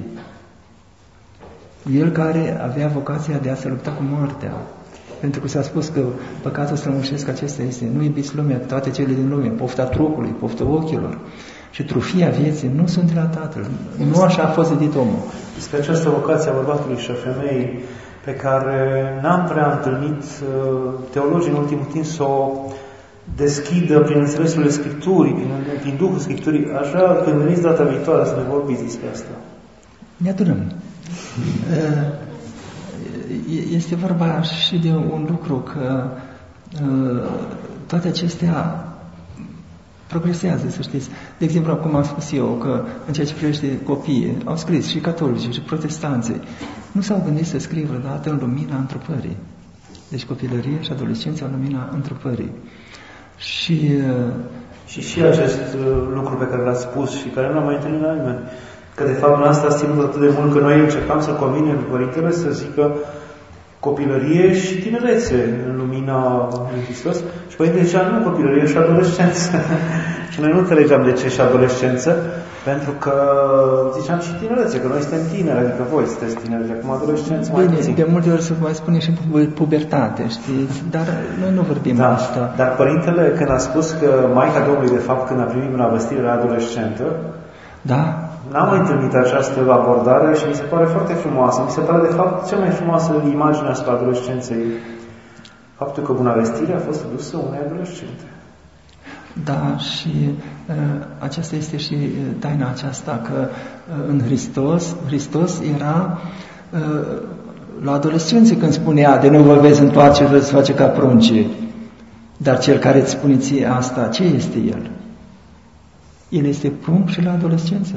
El care avea vocația de a se lupta cu moartea. Pentru că s-a spus că păcatul strămoșesc acesta este: nu iubiți lumea, toate cele din lume, pofta trupului, pofta ochilor și trufia vieții nu sunt de la Tatăl. Nu așa a fost zidit omul. Despre această vocație a bărbatului și a femeii, pe care n-am prea întâlnit teologii în ultimul timp să o deschidă prin înțelesul Scripturii, prin Duhul Scripturii, așa, când veniți data viitoare să ne vorbiți despre asta. Ne adunăm. Este vorba și de un lucru, că toate acestea progresează, să știți. De exemplu, cum am spus eu, că în ceea ce privește copiii, au scris și catolici și protestanții, nu s-au gândit să scrie vreodată în lumina întrupării. Deci copilărie și adolescența în lumina întrupării. Și acest lucru pe care l-ați spus și care nu l-am mai întâlnit la nimeni, că de fapt asta a ținut atât de mult că noi încercam să convinem părintele să zică copilărie și tinerețe în lumina lui Hristos. Și părintele zicea, nu, copilărie și adolescență. Și noi nu înțelegeam de ce și adolescență, pentru că ziceam și tinerețe, că noi suntem tineri, adică voi sunteți tineri, de acum adolescență mai puțin. De multe ori se mai spune și pubertate, știți? Dar noi nu vorbim asta. Dar părintele, când a spus că Maica Domnului, de fapt, când a primit mânavăstire, era adolescentă, da. N-am mai întâlnit această abordare și mi se pare foarte frumoasă. Mi se pare, de fapt, cea mai frumoasă imagine asupra adolescenței. Faptul că bunăvestirea a fost dusă unei adolescente. Da, și aceasta este și taina aceasta, că în Hristos era la adolescență când spunea: de nu vă veți întoarce, veți face ca pruncii. Dar cel care îți spune ție asta, ce este el? El este prunc și la adolescență.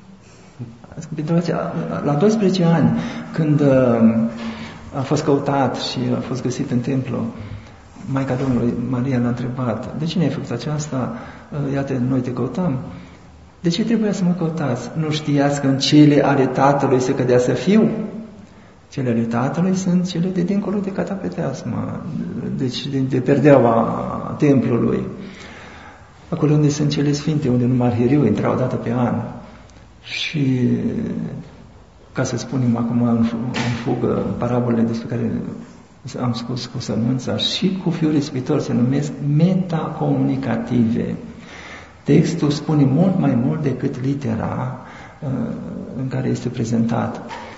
La 12 ani, când a fost căutat și a fost găsit în templu, Maica Domnului, Maria, l-a întrebat: de cine ai făcut aceasta? Iată, noi te căutăm. De ce trebuia să mă căutați? Nu știați că în cele ale Tatălui se cădea să fiu? Cele ale Tatălui sunt cele de dincolo de catapeteasmă, deci de perdeaua templului. Acolo unde sunt cele sfinte, unde numai arhiriu intra o dată pe an. Și, ca să spunem acum în fugă, parabolele despre care am spus cu sămânța și cu fiul ispitor se numesc metacomunicative. Textul spune mult mai mult decât litera în care este prezentat.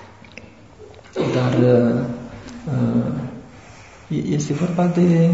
Dar este vorba de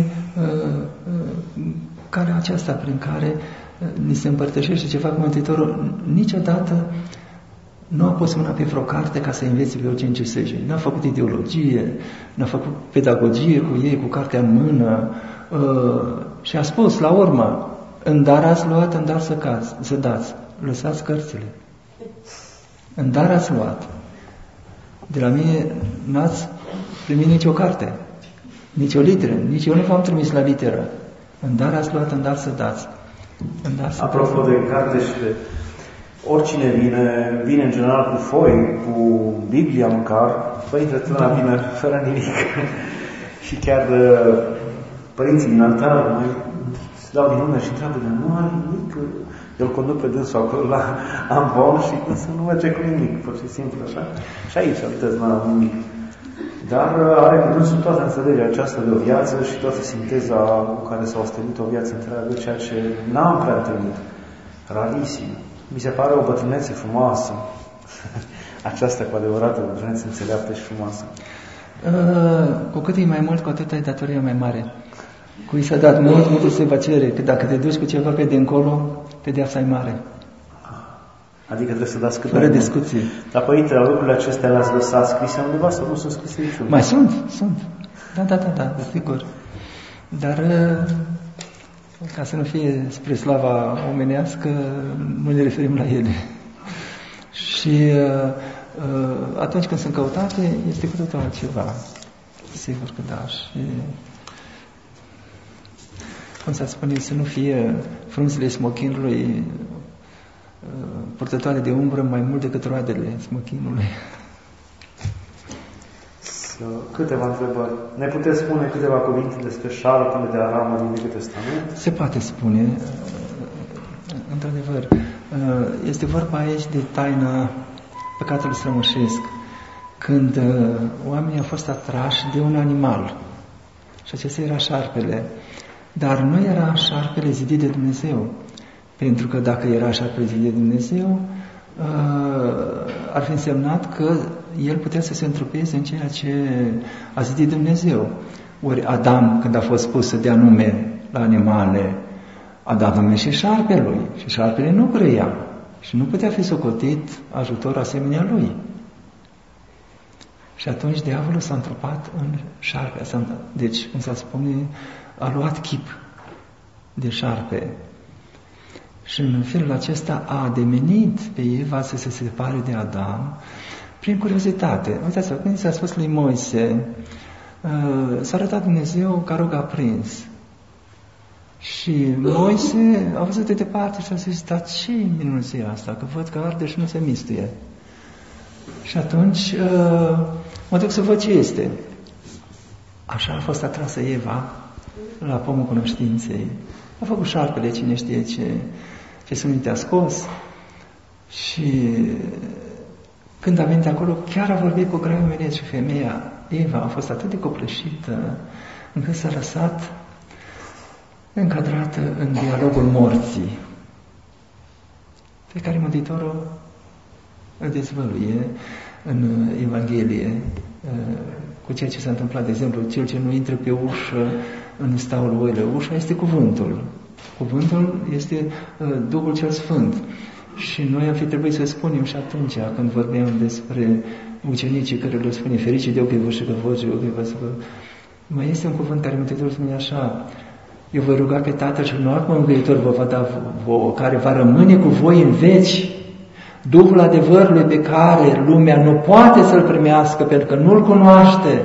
calea aceasta prin care ni se împărtășește ceva cu Mântuitorul. Niciodată nu a pus mâna pe vreo carte ca să învețe pe oricine ce sege. N-a făcut ideologie, n-a făcut pedagogie cu ei, cu cartea în mână, și a spus la urmă: în dar ați luat, în dar să dați. Lăsați cărțile. În dar ați luat. De la mine n-ați primit nicio carte, nici o literă, nici eu nu v-am trimis la literă. În dar ați luat, în dar să dați. Apropo de carte și de oricine vine în general cu foi, cu Biblia măcar, Părintele Tăna vine fără nimic. Și chiar părinții din altar mai se dau din mână și întreabă, dar nu are nimic. Eu îl conduc pe dânsul acolo la ambon și însă nu merge cu nimic, pur și simplu așa. Și aici, uitați, nu am nimic. Dar are cu dânsul toată înțelegerea aceasta de o viață și toată sinteza cu care s-a ostenit o viață întreagă, ceea ce n-am prea întâlnit. Rarisim. Mi se pare o bătrânețe frumoasă. Aceasta cu adevărat o bătrânețe înțeleaptă și frumoasă. Cu cât e mai mult, cu atât ai datoria mai mare. Cui s-a dat mult, mult se va cere. Că dacă te duci cu ceva pe dincolo, pedeapsa e mare. Adică trebuie să dați cât fără discuție. Dar, Părinte, lucrurile acestea le-ați lăsat scrise undeva sau nu sunt scrise niciun? Mai sunt. Da, sigur. Dar ca să nu fie spre slava omenească, nu ne referim la ele. Și atunci când sunt căutate, este cu totul altceva. Sigur că da. Și cum s-a spune, să nu fie frunzele smochinului purtătoare de umbră mai mult decât roadele smochinului. Câteva întrebări. Ne puteți spune câteva cuvinte despre șarpele de aramă din Vechiul Testament? Se poate spune. Într-adevăr, este vorba aici de taina păcatului strămoșesc, când oamenii au fost atrași de un animal. Și acesta era șarpele. Dar nu era șarpele zidit de Dumnezeu. Pentru că dacă era șarpele zidit de Dumnezeu, ar fi însemnat că el putea să se întrupeze în ceea ce a zidit Dumnezeu. Ori Adam, când a fost pus să dea nume la animale, a dat nume și șarpelui. Și șarpele nu grăia. Și nu putea fi socotit ajutor asemenea lui. Și atunci diavolul s-a întrupat în șarpe. Deci, cum se spune, a luat chip de șarpe. Și în felul acesta a ademenit pe Eva să se separe de Adam prin curiozitate. Uitați-vă, când s-a spus lui Moise, s-a arătat Dumnezeu ca rug aprins. Și Moise a văzut de departe și a zis, dar ce minunăție asta? Că văd că arde și nu se mistuie. Și atunci mă duc să văd ce este. Așa a fost atrasă Eva la pomul cunoștinței. A făcut șarpele, cine știe ce suminte a scos. Și când a venit acolo, chiar a vorbit cu graiul omenesc și femeia Eva a fost atât de copleșită încât s-a lăsat încadrată în dialogul morții, pe care Mântuitorul îl dezvăluie în Evanghelie, cu ceea ce s-a întâmplat, de exemplu, cel ce nu intră pe ușă în staul oile. Ușa este cuvântul. Cuvântul este Duhul cel Sfânt. Și noi am fi trebuit să spunem și atunci, când vorbeam despre ucenicii care le spune fericii de ochii voștri că voce, ochii voștri că... Mai este un cuvânt care Mântuitorul spune așa: eu voi ruga pe Tatăl și un alt mângâietor vă va da vouă, care va rămâne cu voi în veci, Duhul adevărului pe care lumea nu poate să-l primească pentru că nu-l cunoaște,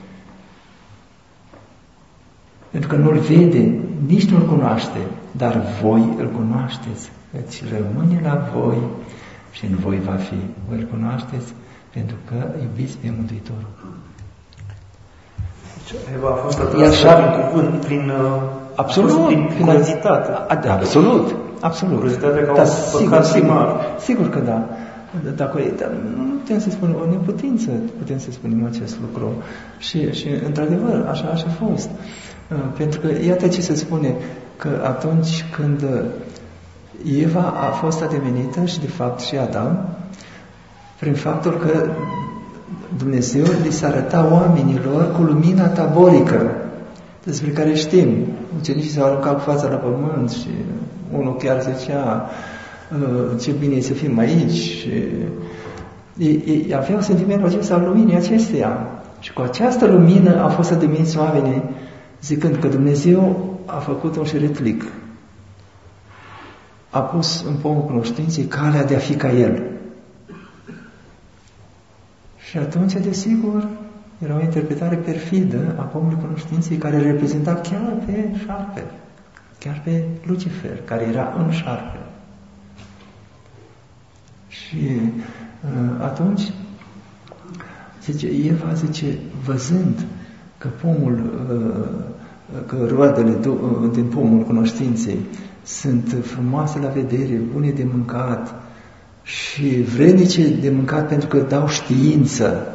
pentru că nu-l vede, nici nu-l cunoaște, dar voi îl cunoașteți, căci rămâne la voi și în voi va fi. Voi îl cunoașteți pentru că iubiți pe Mântuitorul. Eva a fost atrasă prin cuvânt, prin curiozitate. Absolut, absolut. Curiozitatea ca un păcat mare. Sigur că da. Dar nu putem să spunem o neputință, putem să spunem acest lucru. Și într-adevăr, așa a fost. Pentru că iată ce se spune, că atunci când Eva a fost ademenită și de fapt și Adam, prin faptul că Dumnezeu li se arăta oamenilor cu lumina taborică, despre care știm. Ucenicii s-au aruncat cu fața la pământ și unul chiar zicea ce bine e să fim aici. Și ei aveau sentimentul acesta al luminii acesteia. Și cu această lumină a fost ademeniți oamenii, zicând că Dumnezeu a făcut un șeretlic. A pus în pomul cunoștinței calea de a fi ca El. Și atunci, desigur, era o interpretare perfidă a pomului cunoștinței care reprezenta chiar pe șarpe, chiar pe Lucifer, care era în șarpe. Și atunci, zice, Eva zice, văzând că că roadele din pomul cunoștinței sunt frumoase la vedere, bune de mâncat și vrednice de mâncat pentru că dau știință,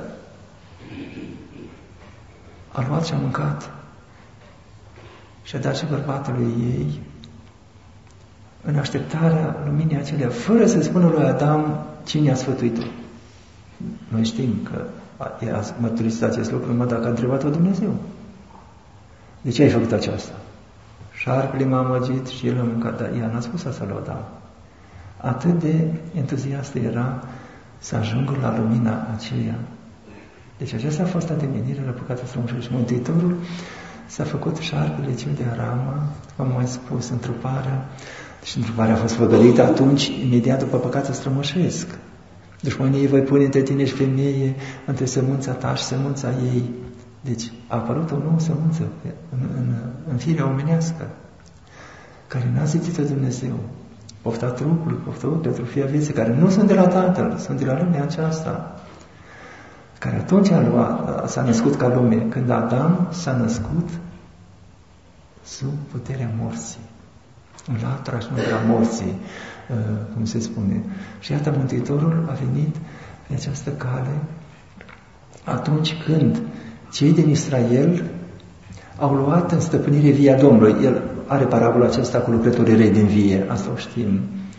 a luat și a mâncat și a dat și bărbatului ei în așteptarea luminii acelea, fără să spună lui Adam cine a sfătuit-o. Noi știm că ea a mărturisit acest lucru numai dacă a întrebat-o Dumnezeu. De ce ai făcut aceasta? Șarpele m-a amăgit și el a mâncat, dar ea n-a spus asta lui Adam. Atât de entuziastă era să ajungă la lumina aceea. Deci aceasta a fost ademenirea la păcatul strămoșesc. Mântuitorul s-a făcut șarpele cel de Arama, am mai spus, întruparea. Deci întruparea a fost făgăduită atunci, imediat după păcatul strămoșesc. Dușmanii ei voi pune între tine și femeie, între sămânța ta și sămânța ei. Deci a apărut o nouă sămânță în firea omenească, care n-a zidit-o Dumnezeu. Pofta trupului, pofta pentru fia vieții, care nu sunt de la Tatăl, sunt de la lumea aceasta, care atunci s-a născut ca lume, când Adam s-a născut sub puterea morții, în latura și la morții, cum se spune. Și iată, Mântuitorul a venit pe această cale atunci când cei din Israel au luat în stăpânire via Domnului. El are parabola aceasta cu lucrătorii rei din vie, asta o știm.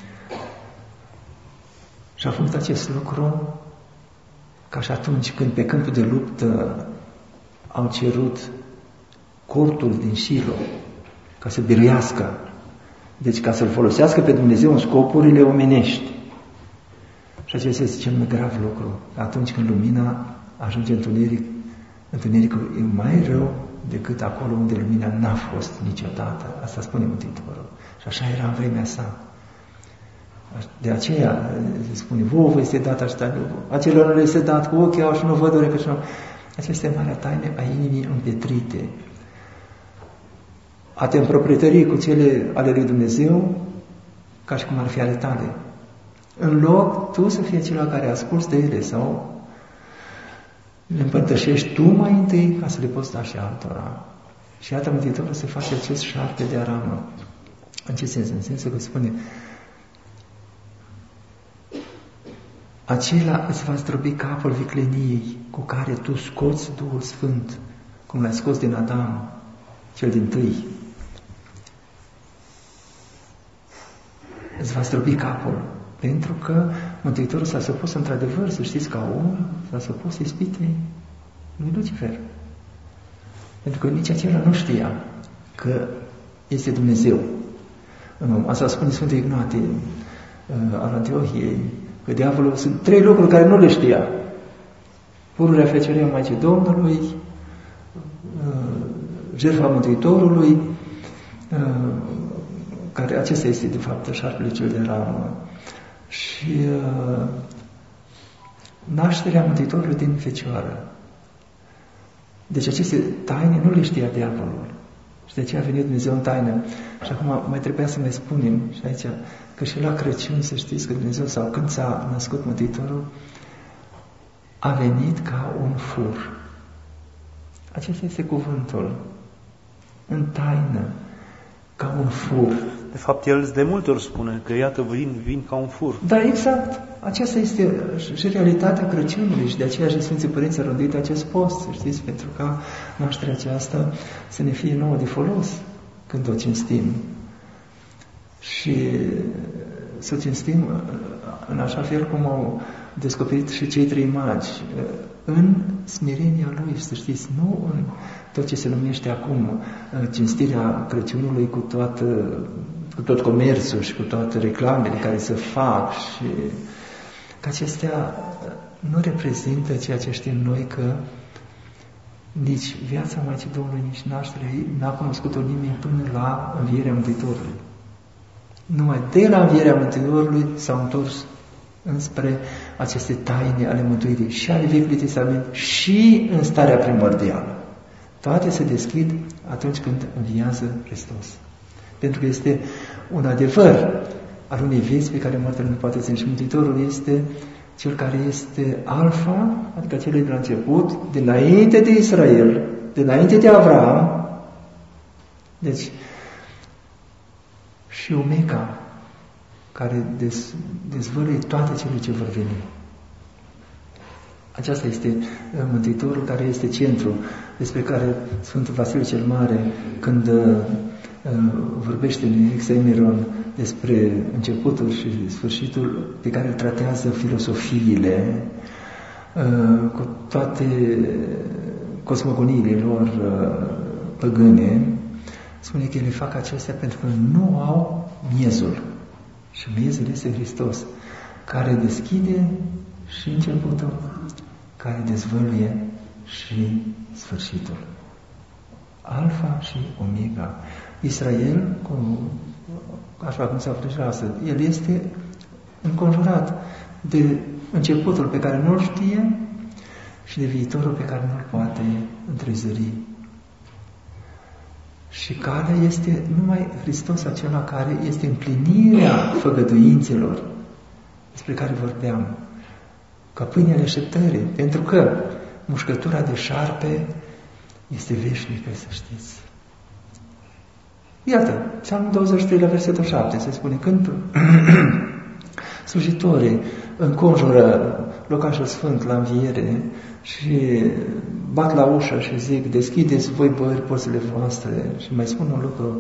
Și a făcut acest lucru ca și atunci când pe câmpul de luptă au cerut cortul din Shilo ca să biruiască, deci ca să-L folosească pe Dumnezeu în scopurile omenești. Și acesta este cel mai grav lucru. Atunci când lumina ajunge întunericul e mai rău decât acolo unde lumina n-a fost niciodată. Asta spune Mântuitorul. Și așa era în vremea sa. De aceea se spune, vouă vă este dat așa, acelor nu le este dat cu ochii au și nu văd ori că și nu. Aceasta e marea taină a inimii împietrite. A te împroprietări cu cele ale lui Dumnezeu ca și cum ar fi ale tale. În loc tu să fii acela care asculți de ele sau le împărtășești tu mai întâi ca să le poți da și altora. Și iată Mântuitorul se face acest șarpe de aramă. În ce sens? În sensul că spune acela îți va zdrobi capul vicleniei cu care tu scoți Duhul Sfânt, cum l-ai scos din Adam, cel dintâi. Îți va zdrobi capul. Pentru că Mântuitorul s-a supus într-adevăr, să știți, ca om, s-a supus ispitei lui Lucifer. Pentru că nici acela nu știa că este Dumnezeu. Asta spune Sfântul Ignatie al Antiohiei, că diavolul sunt 3 lucruri care nu le știa. Pururea fecerea Maicii Domnului, jertfa Mântuitorului, care acesta este de fapt șarpele cel de ramă, și nașterea Mântuitorului din Fecioară. Deci aceste taine nu le știa diavolul. Și de aceea a venit Dumnezeu în taină. Și acum mai trebuia să mai spunem și aici că și la Crăciun, să știți că Dumnezeu, sau când s-a născut Mântuitorul, a venit ca un fur. Acesta este cuvântul. În taină, ca un fur. De fapt, el de multe ori spune că iată vin ca un fur. Da, exact. Aceasta este și realitatea Crăciunului și de aceea și Sfinții Părinți au rânduit acest post, să știți, pentru ca nașterea aceasta să ne fie nouă de folos când o cinstim. Și să o cinstim în așa fel cum au descoperit și cei 3 magi, în smerenia lui, să știți, nu în tot ce se numește acum cinstirea Crăciunului cu tot comerțul și cu toate reclamele care se fac, și că acestea nu reprezintă ceea ce știm noi, că nici viața Maicii Domnului, nici nașterea ei n-a cunoscut-o nimeni până la învierea Mântuitorului. Numai de la învierea Mântuitorului s-au întors înspre aceste taine ale mântuirii și ale Vechiului Testament și în starea primordială. Toate se deschid atunci când înviază Hristos. Pentru că este un adevăr al unei vieți pe care moartea nu poate ține. Și Mântuitorul este Cel care este Alfa, adică Cel de la început, dinainte de Israel, dinainte de Avram, deci, și Omega, care dezvăluie toate cele ce vor veni. Aceasta este Mântuitorul care este centru, despre care Sfântul Vasile cel Mare, când vorbește în Hexaemeron despre începutul și sfârșitul pe care îl tratează filosofiile, cu toate cosmogoniile lor păgâne, spune că ele fac acestea pentru că nu au miezul. Și miezul este Hristos, care deschide și începutul, care dezvăluie și sfârșitul. Alfa și Omega. Israel, așa cum s-a făcut astăzi, el este înconjurat de începutul pe care nu-l știe și de viitorul pe care nu-l poate întrezări. Și care este numai Hristos acela care este împlinirea făgăduințelor despre care vorbeam, ca pâinea ale așteptării, pentru că mușcătura de șarpe este veșnică, să știți. Iată, Psalmul 23 la versetul 7 se spune, când slujitorii înconjură locașul sfânt la înviere și bat la ușă și zic, deschideți voi bări porțile voastre, și mai spun un lucru,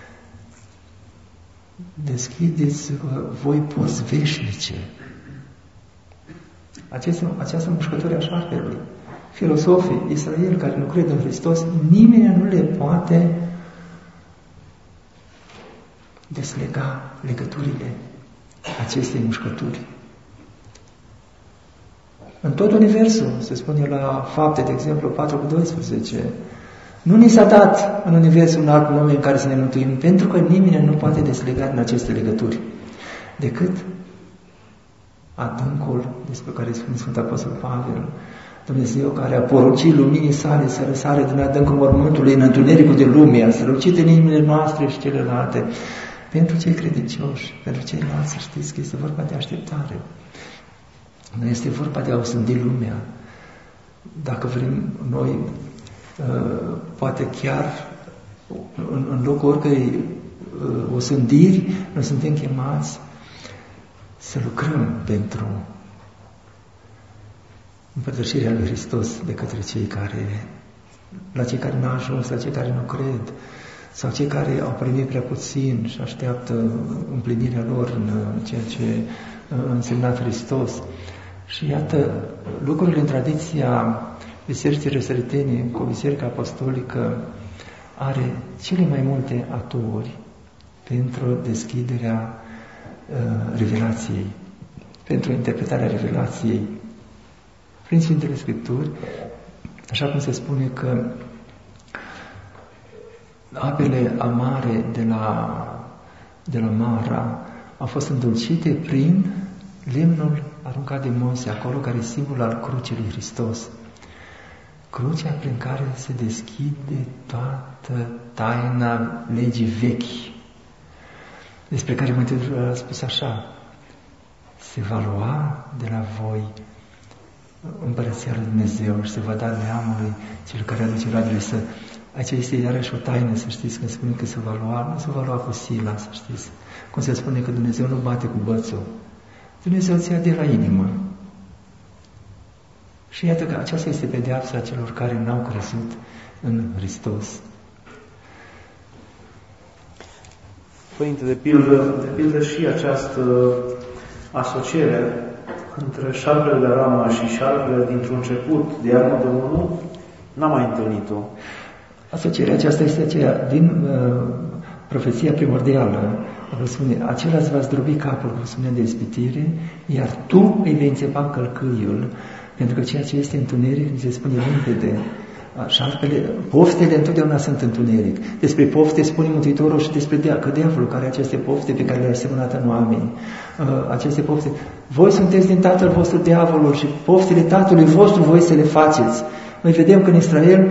deschideți voi porți veșnice. Această mușcătură a șarpelui. Filosofii Israel care nu cred în Hristos, nimeni nu le poate deslega legăturile acestei mușcături. În tot universul, se spune la Fapte, de exemplu, 4:12, nu ni s-a dat în universul un alt nume în care să ne mântuim, pentru că nimeni nu poate deslega din aceste legături, decât adâncul despre care spune Sfântul Apostol Pavel, Dumnezeu care a poruncit luminii sale să răsare din adâncul mormântului în întunericul de lume, a strălucit în inimile noastre și celelalte. Pentru cei credincioși, pentru ceilalți, să știți că este vorba de așteptare. Nu este vorba de a osândi lumea. Dacă vrem noi, poate chiar în locul oricărei osândiri, noi suntem chemați să lucrăm pentru împărtășirea lui Hristos de către la cei care n-au ajuns, la cei care nu cred, sau cei care au primit prea puțin și așteaptă împlinirea lor în ceea ce a însemnat Hristos. Și iată, lucrurile în tradiția Bisericii Răsăritene, cu Biserica Apostolică, are cele mai multe aturi pentru deschiderea revelației, pentru interpretarea revelației prin Sfintele Scripturi, așa cum se spune că apele amare de la Mara au fost îndulcite prin lemnul aruncat de Moise, acolo care e simbol al crucii lui Hristos. Crucea prin care se deschide toată taina legii vechi, despre care Mântuitorul a spus așa: se va lua de la voi Împărăția lui Dumnezeu și se va da neamului cel care aduce roadele să... Aici este iarăși o taină, să știți, când spune că se va lua, nu se va lua cu sila, să știți. Cum se spune că Dumnezeu nu bate cu bățul. Dumnezeu ți-a de la inimă. Și iată că aceasta este pedeapsa celor care n-au crezut în Hristos. Părinte, de pildă și această asociere între șarpele de Rama și șarpele dintr-un început de iarnă de unul, n-am mai întâlnit-o. Asocierea aceasta este aceea din profeția primordială. Vă spune, acela îți va zdrobi capul, cum spunea, de ispitire, iar tu îi vei înțepa călcâiul, pentru că ceea ce este întuneric, se spune limpede. Șarpele, poftele întotdeauna sunt întuneric. Despre pofte spune Mântuitorul și despre că diavolul care aceste pofte pe care le-a asemănat în oameni. Aceste pofte. Voi sunteți din tatăl vostru diavolul și poftele tatălui vostru voi să le faceți. Noi vedem că în Israel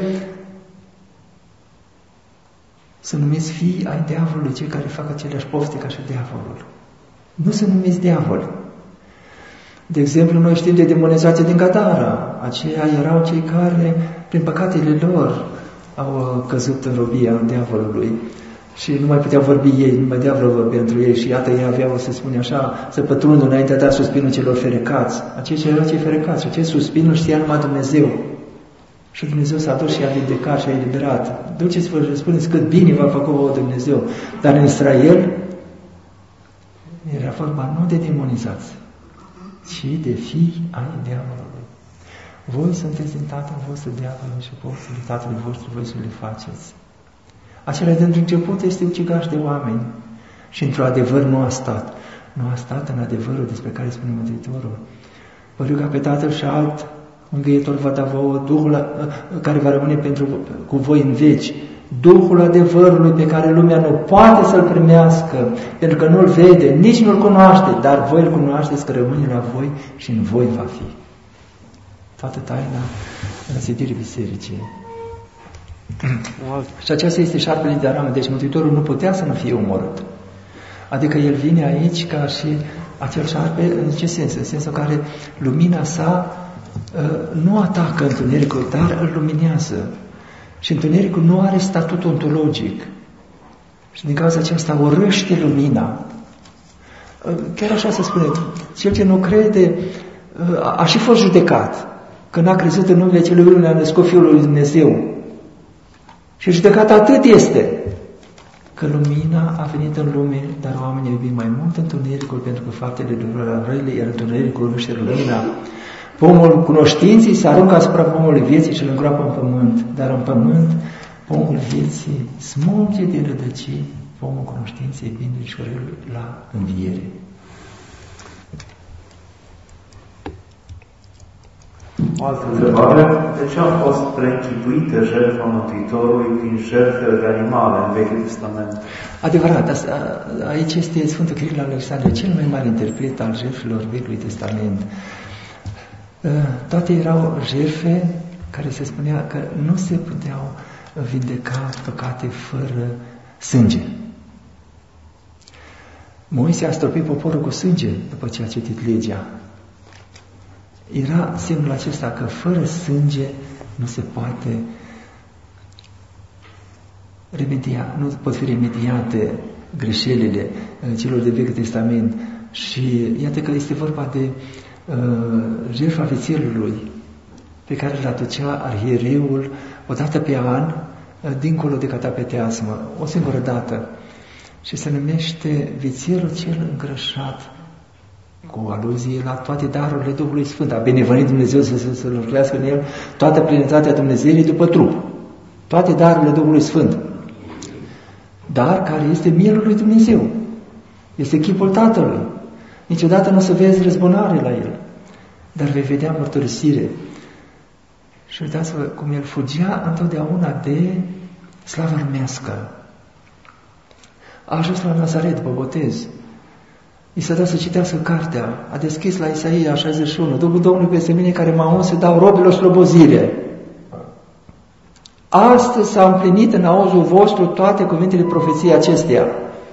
sunt numiți fii ai diavolului, cei care fac aceleași pofte ca și diavolul. Nu sunt numiți diavoli. De exemplu, noi știm de demonizație din Gadara. Aceia erau cei care, prin păcatele lor, au căzut în robia diavolului și nu mai puteau vorbi ei, nu mai diavolul vorbea pentru ei și iată, ei aveau, să spune așa, să pătrundă înaintea ta suspinul celor ferecați. Aceia erau cei ferecați și acest suspin îl știa numai Dumnezeu. Și Dumnezeu s-a dus și i-a vindecat și i-a eliberat. Duceți-vă și spuneți cât bine v-a făcut vouă Dumnezeu. Dar în Israel era vorba nu de demonizați, ci de fii ai diavolului. Voi sunteți din tatăl vostru diavolul și porțile tatălui vostru voi să le faceți. Acela de început este ucigaș de oameni și într-un adevăr nu a stat. Nu a stat în adevărul despre care spune Mântuitorul. Vă rog ca pe Tatăl și alt Mângâietor va da vouă Duhul care va rămâne cu voi în veci. Duhul adevărului pe care lumea nu poate să-l primească, pentru că nu-l vede, nici nu-l cunoaște, dar voi îl cunoașteți că rămâne la voi și în voi va fi. Toată taina răsădirii bisericii. Și aceasta este șarpele de aramă. Deci Mântuitorul nu putea să nu fie omorât. Adică el vine aici ca și acel șarpe, în ce sens? În sensul în care lumina sa nu atacă întunericul, dar îl luminează. Și întunericul nu are statut ontologic. Și din cauza aceasta urăște lumina. Chiar așa se spune, cel ce nu crede a și fost judecat. Că n-a crezut în numele celui unul a născut Fiul lui Dumnezeu. Și judecat atât este că lumina a venit în lume, dar oamenii iubim mai mult întunericul, pentru că faptele lor rele, iar întunericul își lumina. Pomul cunoștinței se aruncă asupra pomului vieții și îl îngroapă în pământ, dar în pământ pomul vieții smulge din rădăcini pomul cunoștinței binului la înviere. O altă întrebare. De ce a fost preînchipuită jertfa Mântuitorului prin jertfele de animale în Vechiul Testament? Adevărat, aici este Sfântul Chiril Alexandru, cel mai mare interpret al jertfelor Vechiului Testament. Toate erau jertfe care se spunea că nu se puteau vindeca păcate fără sânge. Moise a stropit poporul cu sânge după ce a citit legea. Era semnul acesta că fără sânge nu se poate remedia, nu pot fi remediate greșelile celor de Vechiul Testament. Și iată că este vorba de jertfa vițelului pe care îl aducea arhiereul o dată pe an, dincolo de catapeteasmă, o singură dată. Și se numește vițelul cel îngrășat, cu aluzie la toate darurile Duhului Sfânt. A binevenit Dumnezeu să lucrească în el toată plinătatea Dumnezeirii după trup. Toate darurile Duhului Sfânt. Dar care este mielul lui Dumnezeu. Este chipul Tatălui. Niciodată nu o să vezi răzbunare la el. Dar vei vedea mărturisire. Și uitați-vă cum el fugea întotdeauna de slava lumească. A ajuns la Nazaret după botez. I s-a dat să citească cartea. A deschis la Isaia 61. Duhul Domnului peste mine care m-a uns să dau robilor slobozire. Astăzi s-a împlinit în auzul vostru toate cuvintele profeției acesteia.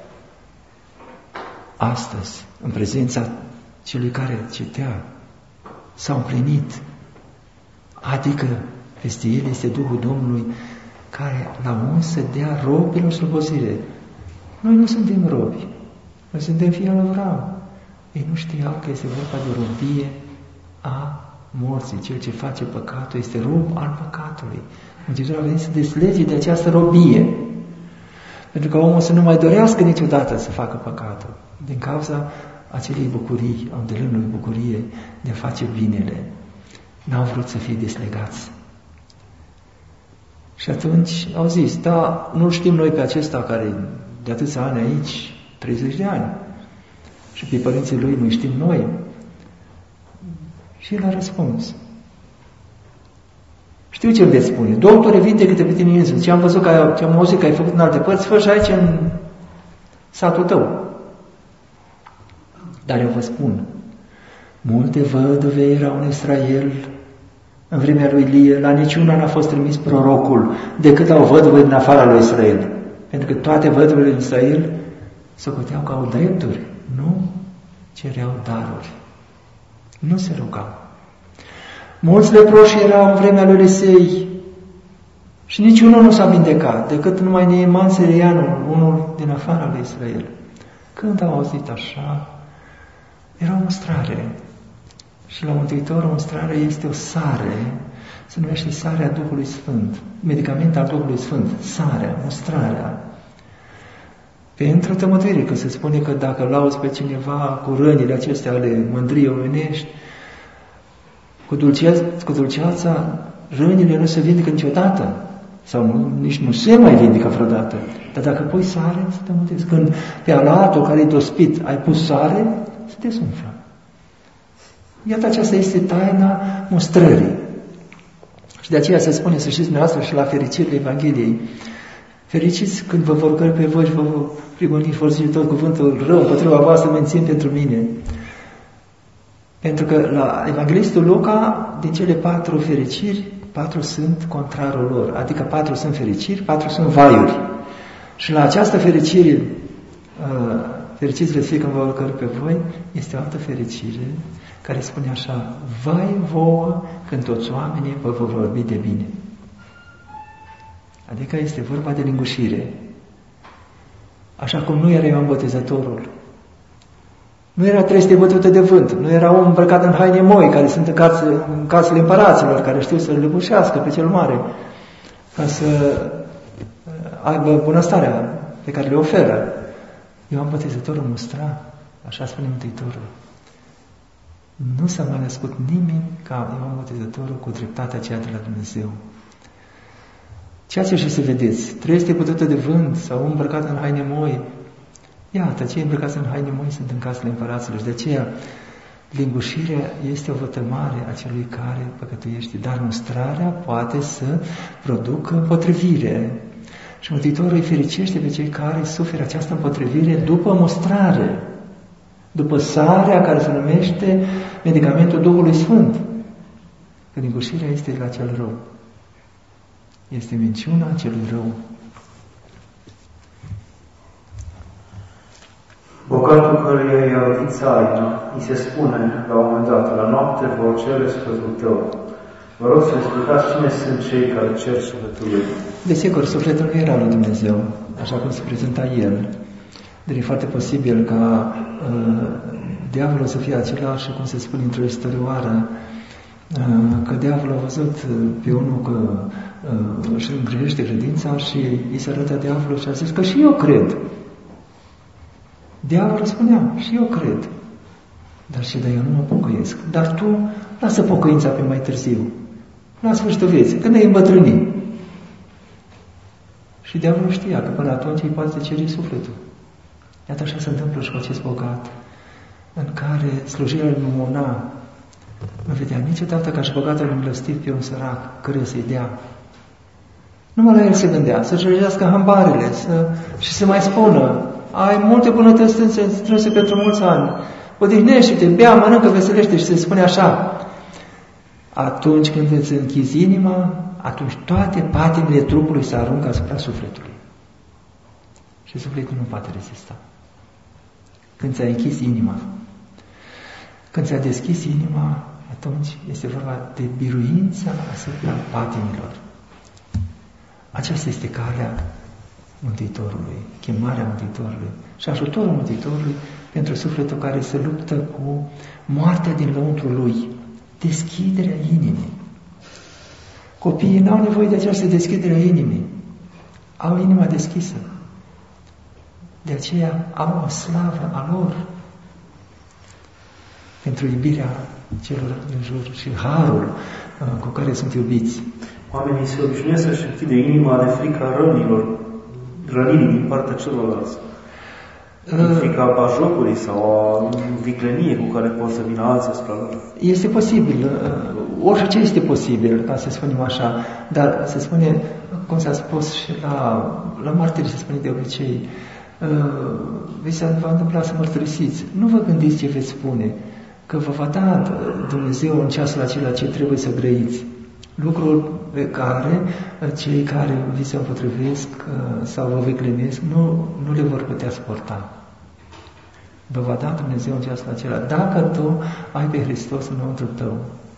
Astăzi, în prezența celui care citea, s-a împlinit. Adică peste el este Duhul Domnului care l-a uns să dea robilor slobozire. Noi nu suntem robi. Noi suntem fii al lui Avram. Ei nu știau că este vorba de robie a morții. Cel ce face păcatul este rob al păcatului. Mântuitorul a venit să deslege de această robie. Pentru că omul să nu mai dorească niciodată să facă păcatul. Din cauza acelei bucurii, a îndelânului bucurie de a face binele. N-au vrut să fie deslegați. Și atunci au zis, da, nu știm noi pe acesta care de atâția ani aici, 30 de ani. Și pe părinții lui nu știm noi. Și el a răspuns. Știu ce îmi veți spune. Doctore, vindecă-te pe tine însuți. Ce am văzut, ce am auzit că ai făcut în alte părți, fă și aici în satul tău. Dar eu vă spun, multe văduve erau în Israel în vremea lui Ilie, la niciuna n-a fost trimis prorocul decât la o văduvă din afara lui Israel. Pentru că toate văduvele din Israel socoteau că au drepturi, nu cereau daruri. Nu se ruga. Mulți leproși erau în vremea lui Elisei și niciunul nu s-a vindecat, decât numai Neeman Sirianul, unul din afara lui Israel. Când au auzit așa, era o mustrare. Și la Mântuitor, o mustrare este o sare, se numește sarea Duhului Sfânt, medicament al Duhului Sfânt, sarea, mustrarea. Pentru tămăduire, că se spune că dacă lauzi pe cineva cu rănile acestea ale mândriei omenești, cu dulceața, rănile nu se vindecă niciodată, sau nici nu se mai vindecă vreodată. Dar dacă pui sare, se tămădesc. Când pe alatul care e dospit ai pus sare, se desumflă. Iată, aceasta este taina mustrării. Și de aceea se spune, să știți dumneavoastră și la fericirile Evangheliei, fericiți când vă vor cări pe voi și vă vor prigoni și vor zice tot cuvântul rău împotriva voastră mențin pentru mine. Pentru că la Evanghelistul Luca, din cele 4 fericiri, 4 sunt contrarul lor. Adică 4 sunt fericiri, 4 sunt vaiuri. Și la această fericire, fericiți veți fi când vă vor cări pe voi, este o altă fericire care spune așa: vai vouă când toți oamenii vă vor vorbi de bine. Adică este vorba de lingușire. Așa cum nu era Ioan Botezătorul. Nu era 300 bătute de vânt, nu era om îmbrăcat în haine moi, care sunt în casele împăraților, care știu să-l lebușească pe cel mare, ca să aibă bunăstarea pe care le oferă. Ioan Botezătorul mustra, așa spune Mântuitorul. Nu s-a mai născut nimeni ca Ioan Botezătorul cu dreptatea aceea de la Dumnezeu. Ceea ce și să vedeți, 300 bătute de vânt sau îmbrăcat în haine moi, iată, cei îmbrăcați în haine moi sunt în casele împăraților și de aceea lingușirea este o vătămare a celui care păcătuiește, dar mustrarea poate să producă împotrivire. Și Mântuitorul îi fericește pe cei care suferă această împotrivire după mustrare, după sarea care se numește medicamentul Duhului Sfânt. Că lingușirea este la cel rău. Este minciuna celui rău. Bogatul căruia i-a rodit țarina, îi se spune la un moment dat, la noapte vor cere sufletul tău. Vă rog să explicați cine sunt cei care cer sufletul lui. Desigur, sufletul nu era lui Dumnezeu, așa cum se prezenta el. Dar e foarte posibil ca diavolul să fie același, cum se spune într-o istorioară, că diavolul a văzut pe unul că își îngrijește credința și îi se arăta diavolul și a zis că și eu cred. Diavolul spunea, și eu cred. Dar eu nu mă pocăiesc. Dar tu lasă pocăința pe mai târziu. La sfârșitul vieții, când ai îmbătrâni. Și diavolul știa că până atunci îi poate ceri sufletul. Iată așa se întâmplă și cu acest bogat, în care slujirea lui Momona nu vedea niciodată ca și bogatul învlăstit pe un sărac, căruia să-i dea. Numai la el se gândea, să-și regească hambarele și să mai spună: ai multe bunătăți strânse pentru mulți ani, odihnește-te, bea, mănâncă, veselește. Și se spune așa: atunci când îți închizi inima, atunci toate patimile trupului se aruncă asupra sufletului. Și sufletul nu poate rezista. Când ți-ai închis inima, când ți-a deschis inima, atunci este vorba de biruința asupra patimilor. Aceasta este calea Mântuitorului, chemarea Mântuitorului și ajutorul Mântuitorului pentru sufletul care se luptă cu moartea din lăuntrul lui, deschiderea inimii. Copiii n-au nevoie de această deschidere a inimii, au inima deschisă. De aceea au o slavă a lor pentru iubirea celor din jur și harul cu care sunt iubiți. Oamenii se obișnuiesc să-și închide inima de frica rănirii din partea celorlalți. Din frica bajocului sau a vicleniei cu care pot să vină alții asupra lor. Este posibil, orice este posibil, ca să spunem așa, dar se spune, cum s-a spus și la martiri, se spune de obicei, vi se va întâmpla să mărturisiți. Nu vă gândiți ce veți spune, că vă va da Dumnezeu în ceasul acela ce trebuie să grăiți. Lucruri pe care cei care vi se împotrivesc sau vă viclenesc nu le vor putea suporta. vă va da Dumnezeu în ceasul acela, dacă tu ai pe Hristos înăuntru tău.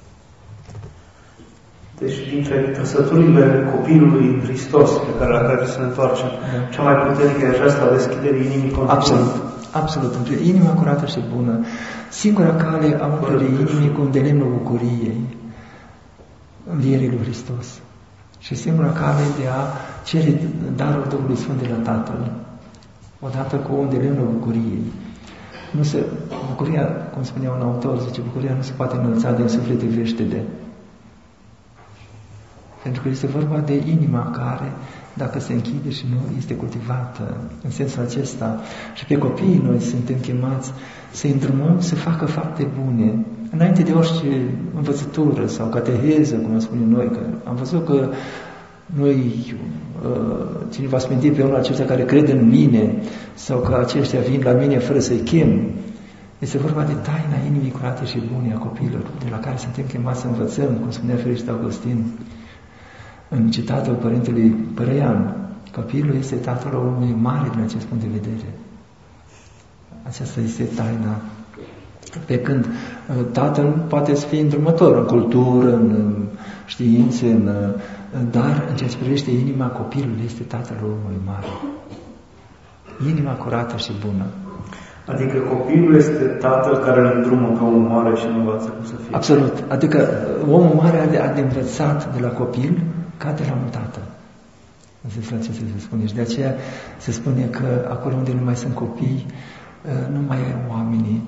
Deci, dintre trăsăturile copilului în Hristos, pe care la care trebuie să ne întoarcem, cea mai puternică e aceasta a deschiderii inimii continuu. Absolut, absolut. Inima curată și bună. Singura cale a umplării inimii cu îndelemnul bucuriei, învierii lui Hristos. Și singura cale de a cere darul Duhului Sfânt de la Tatăl, odată cu îndelemnul bucuriei. Bucuria, cum spunea un autor, zice, bucuria nu se poate înălța din suflete veștede. Pentru că este vorba de inima care, dacă se închide și nu este cultivată în sensul acesta, și pe copiii noi suntem chemați să îndrumăm să facă fapte bune, înainte de orice învățătură sau cateheză, cum spunem noi, că am văzut că noi, cine va sminti pe unul acesta care crede în mine, sau că aceștia vin la mine fără să-i chem, este vorba de taina inimii curate și bune a copiilor, de la care suntem chemați să învățăm, cum spunea Fericit Augustin, în citatul Părintelui Părăian, copilul este tatăl omului mare din acest punct de vedere. Aceasta este taina. Pe când tatăl poate să fie îndrumător în cultură, în științe, dar în ceea ce privește inima, copilul este tatăl omului mare. Inima curată și bună. Adică copilul este tatăl care îl îndrumă pe omul mare și nu învață cum să fie. Absolut. Adică omul mare a de învățat de la copil ca de la un tată. În sensul acesta se spune. Și de aceea se spune că acolo unde nu mai sunt copii, nu mai ai oamenii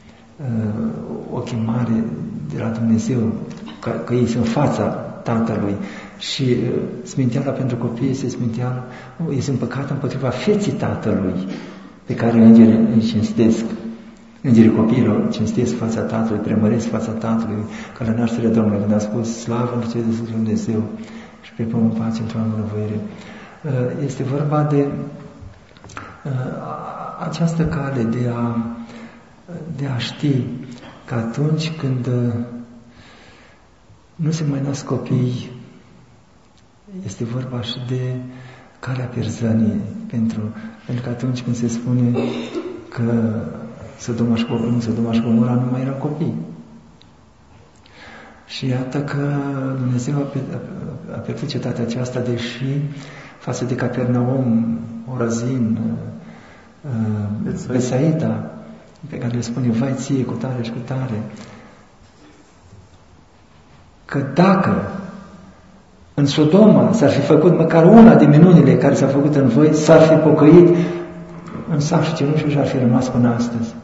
o chemare de la Dumnezeu, că ei sunt fața Tatălui. Și sminteala pentru copii este sminteala, este împăcată împotriva feții Tatălui, pe care îngerii îi cinstesc. Îngerii copiilor cinstesc fața Tatălui, premăresc fața Tatălui, ca la nașterea Domnului, când a spus slavă în cer de sus Dumnezeu și pe pământ pace într-o învăluire. Este vorba de această cale de a ști că atunci când nu se mai nasc copii, este vorba și de calea pierzării, pentru că atunci când se spune că Sodoma și Gomora nu mai erau copii. Și iată că Dumnezeu a pierdut cetatea aceasta, deși față de Capernaum, Orazin, Betsaida, pe care le spune, vai ție cu tare și cu tare, că dacă în Sodoma s-ar fi făcut măcar una din minunile care s-au făcut în voi, s-ar fi pocăit în sac și cenușă și ar fi rămas până astăzi.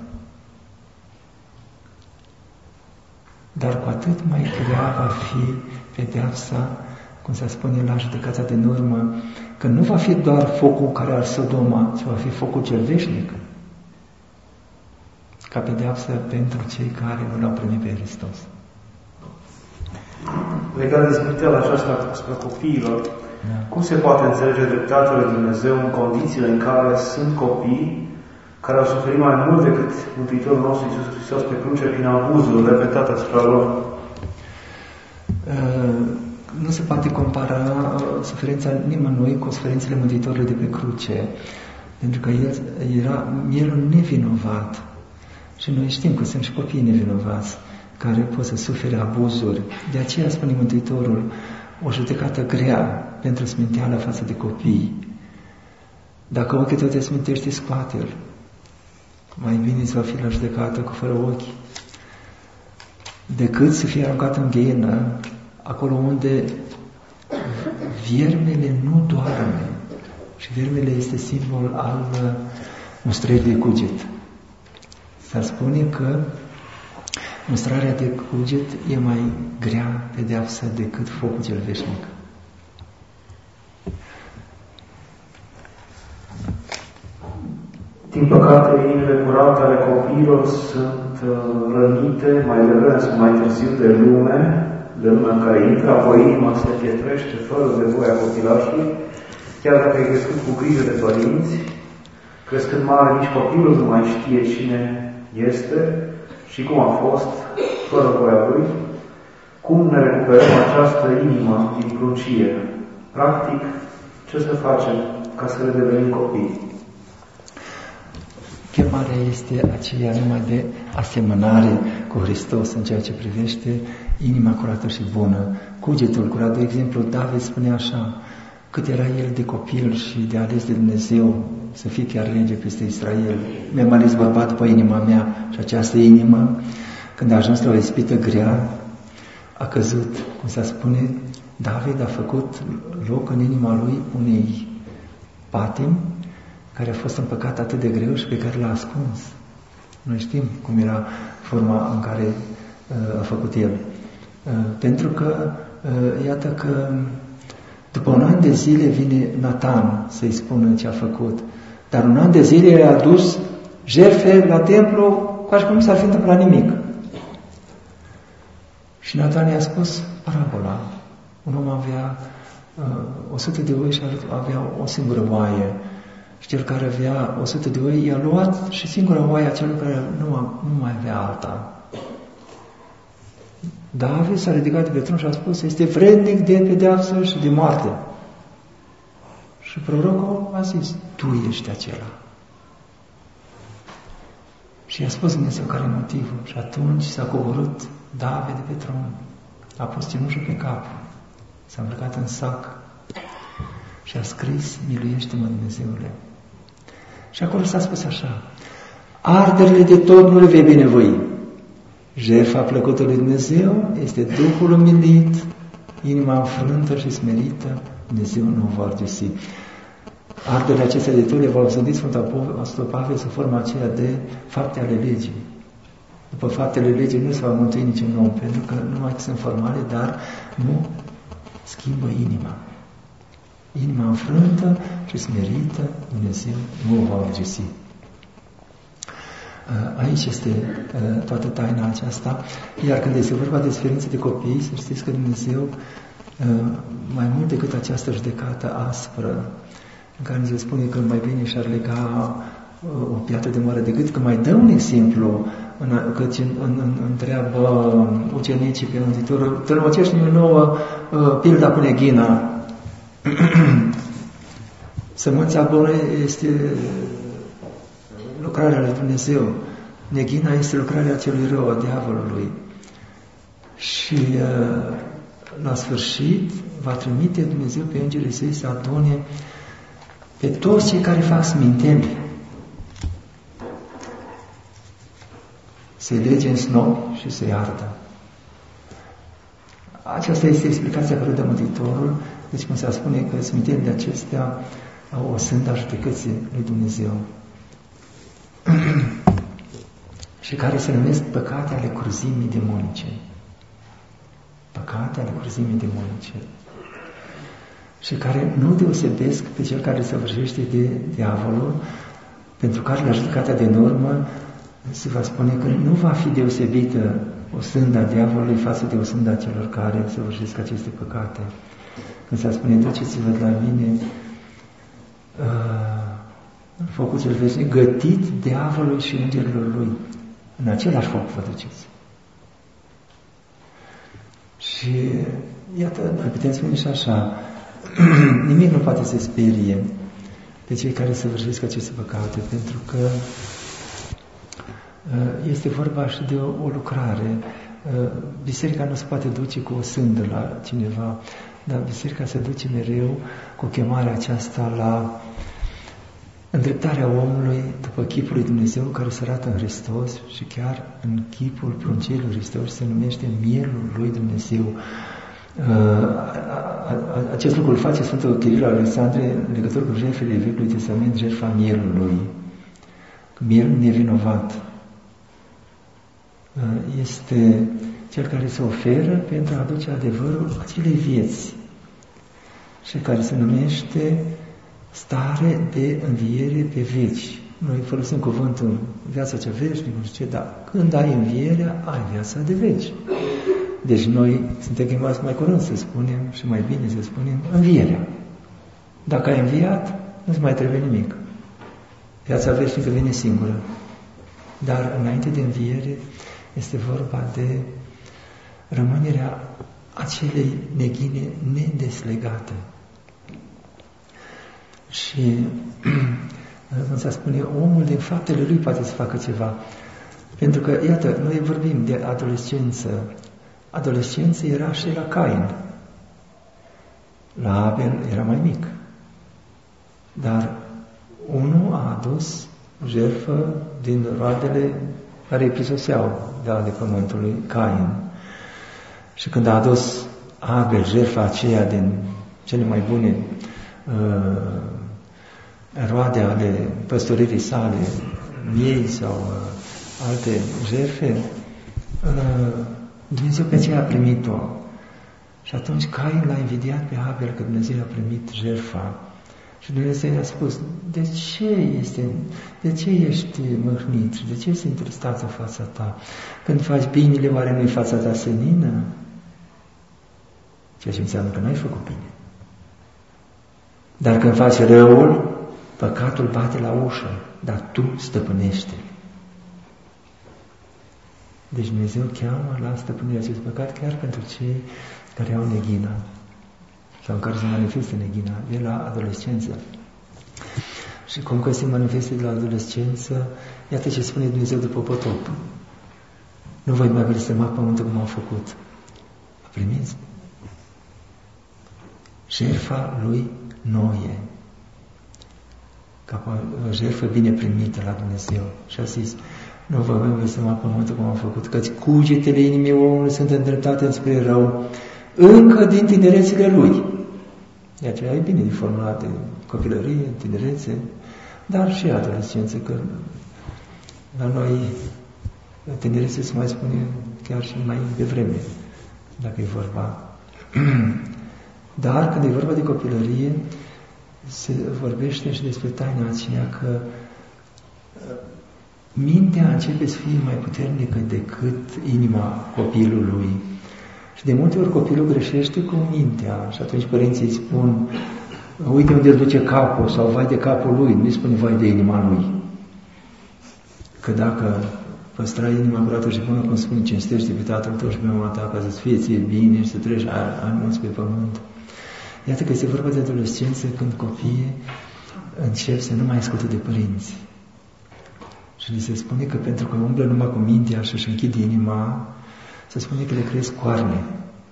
Dar cu atât mai grea va fi pedeapsa, cum se spune la judecata din urmă, că nu va fi doar focul care ar Sodoma, ci va fi focul cel veșnic, ca pedeapsă pentru cei care nu l-au primit pe Hristos. Legat de sminteala aceasta spre copiilor, cum se poate înțelege dreptatea lui Dumnezeu în condițiile în care sunt copii care au suferit mai mult decât Mântuitorul nostru Iisus Hristos pe cruce prin abuzul repetat asupra lor? Nu se poate compara suferința nimănui cu suferințele Mântuitorului de pe cruce, pentru că el era mielul nevinovat. Și noi știm că sunt și copii nevinovați care pot să sufere abuzuri. De aceea spune Mântuitorul, o judecată grea pentru sminteală față de copii. Dacă ochii tău te smintești, scoate-l. Mai bine să va fi la judecată cu fără ochi, decât să fie aruncat în ghienă, acolo unde viermele nu doarme. Și viermele este simbol al mustrării de cuget. S-ar spune că mustrarea de cuget e mai grea pedeapsă decât focul cel veșnic. Din păcate, inimile curate ale copiilor sunt rănite mai devreme sau mai târziu de lumea în care intră, apoi inima se pietrește fără de voia copilașului, chiar dacă e crescut cu grijă de părinți, crescând mare, nici copilul nu mai știe cine este și cum a fost, fără voia lui. Cum ne recuperăm această inimă din pruncie? Practic, ce să facem ca să le devenim copii? chemarea este aceea numai de asemănare cu Hristos în ceea ce privește inima curată și bună, cugetul curat. De exemplu, David spune așa, cât era el de copil și de ales de Dumnezeu să fie chiar lege peste Israel. Mi-am ales bărbat după inima mea și această inimă, când a ajuns la o ispită grea, a căzut, cum se spune, David a făcut loc în inima lui unei patim care a fost împăcat atât de greu și pe care l-a ascuns. Noi știm cum era forma în care a făcut el. Pentru că, iată că după un an de zile vine Natan să-i spună ce a făcut. Dar un an de zile a dus jertfe la templu ca și cum nu s-ar fi întâmplat nimic. Și Natan i-a spus parabola. Un om avea 100 de oi și avea o singură oaie. Și cel care avea 100 de oi i-a luat și singura oaie a celui care nu mai avea alta. David s-a ridicat de pe tron și a spus, este vrednic de pedeapsă și de moarte. Și prorocul a zis, tu ești acela. Și i-a spus Dumnezeu care e motivul. Și atunci s-a coborât David de pe tron, a pus cenușă pe cap, s-a îmbrăcat în sac și a scris, miluiește-mă, Dumnezeule. Și acolo s-a spus așa, arderile de tot nu le vei binevoi. Jertfa plăcută lui Dumnezeu este Duhul umilit, inima înfrântă și smerită, Dumnezeu nu va argisi. Arderile acestea de tot le va obsădi Sfântul Pavel sub forma aceea de fapte ale legii. După faptele legii nu se va mântui niciun om, pentru că numai că sunt formale, dar nu schimbă inima. Inima înfrântă și smerită, Dumnezeu nu o va argisi. Aici este toată taina aceasta. Iar când este vorba de suferință de copii, să știți că Dumnezeu, mai mult decât această judecată aspră, în care se spune că mai bine și-ar lega o piatră de moară decât, că mai dă un exemplu, căci întreabă ucenicii pe Mântuitorul, tălmăcește-mi o nouă pilda cu neghina. Sămânța bună este lucrarea lui Dumnezeu. Neghina este lucrarea celui rău, a diavolului. Și la sfârșit va trimite Dumnezeu pe îngerii săi să adune pe toți cei care fac sminteni. Se lege în snop și se ardă. Aceasta este explicația care dă Mântuitorul. Deci cum se spune că smintenile acestea au o sânda judecății lui Dumnezeu. Și care se numesc păcate ale curzimii demonice. Păcate ale curzimii demonice. Și care nu deosebesc pe cel care săvârșește de diavolul, pentru care la judecata de normă se va spune că nu va fi deosebită o sânda diavolului față de o sânda celor care săvârșesc aceste păcate. Când se spune, duceți-vă de la mine în focul cel veșnic, gătit diavolului și îngerilor lui. În același foc vă duceți. Și iată, noi putem spune și așa, nimic nu poate să sperie pe cei care săvârșesc aceste păcate, pentru că este vorba și de o lucrare. Biserica nu se poate duce cu o sândă la cineva, dar biserica se duce mereu cu chemarea aceasta la îndreptarea omului după chipul lui Dumnezeu care se arată în Hristos și chiar în chipul pruncii lui Hristos se numește mielul lui Dumnezeu. Acest lucru îl face Sfântul Chiril Alexandre în legătură cu jertfele Vechiului Testament, jertfa mielului. Mielul nevinovat este cel care se oferă pentru a aduce adevărul acelei vieți și care se numește stare de înviere pe veci. Noi folosim cuvântul viața cea veșnică, nu știu ce, dar când ai învierea, ai viața de veci. Deci noi suntem chemați mai curând să spunem și mai bine să spunem învierea. Dacă ai înviat, nu-ți mai trebuie nimic. Viața veșnică vine singură. Dar înainte de înviere este vorba de rămânerea acelei neghine nedeslegate. Și să spune, omul din faptele lui poate să facă ceva. Pentru că, iată, noi vorbim de adolescență. Adolescență era și la Cain. La Abel era mai mic. Dar unul a adus jertfă din roadele care îi prisoseau de ale pământului, Cain. Și când a adus Abel jertfa aceea din cele mai bune roade ale păstoririi sale, miei sau alte jertfe, Dumnezeu pe aceea a primit-o. Și atunci Cain l-a invidiat pe Abel că Dumnezeu a primit jertfa. Și Dumnezeu i-a spus, de ce ești mâhnit și de ce ești întristat în fața ta? Când faci binele, oare nu-i fața ta senină? Ceea ce înseamnă că n-ai făcut bine. Dar când faci răul, păcatul bate la ușă, dar tu stăpânește-l. Deci Dumnezeu cheamă la stăpânirea acestui păcat chiar pentru cei care au neghina sau în care se manifestă neghina, de la adolescență. Și cum că se manifestă de la adolescență, iată ce spune Dumnezeu după potop. Nu voi mai blestema pământul cum au făcut. Primiți? Jertfa lui Noe, ca o jertfă bine primită la Dumnezeu. Și a zis, nu vă voi blestema pământul cum au făcut, căci cugetele inimii omului sunt îndreptate înspre rău, încă din tinerețile lui. De aceea e bine formulate copilărie, tinerețe, dar și adolescență, că la noi tinerețe se mai spune chiar și mai devreme, dacă e vorba. Dar când e vorba de copilărie, se vorbește și despre taina aceea că mintea începe să fie mai puternică decât inima copilului. Și de multe ori copilul greșește cu mintea și atunci părinții îi spun, uite unde îl duce capul sau vai de capul lui, nu îi spune vai de inima lui. Că dacă păstra inima curată și bună, cum spune, cinstește pe tatăl tău și pe mama ta ca să-ți fie ție bine și să treci ani mulți pe pământ. Iată că este vorba de adolescență când copiii încep să nu mai asculte de părinți. Și li se spune că pentru că umblă numai cu mintea și își închide inima, se spune că le cresc coarne.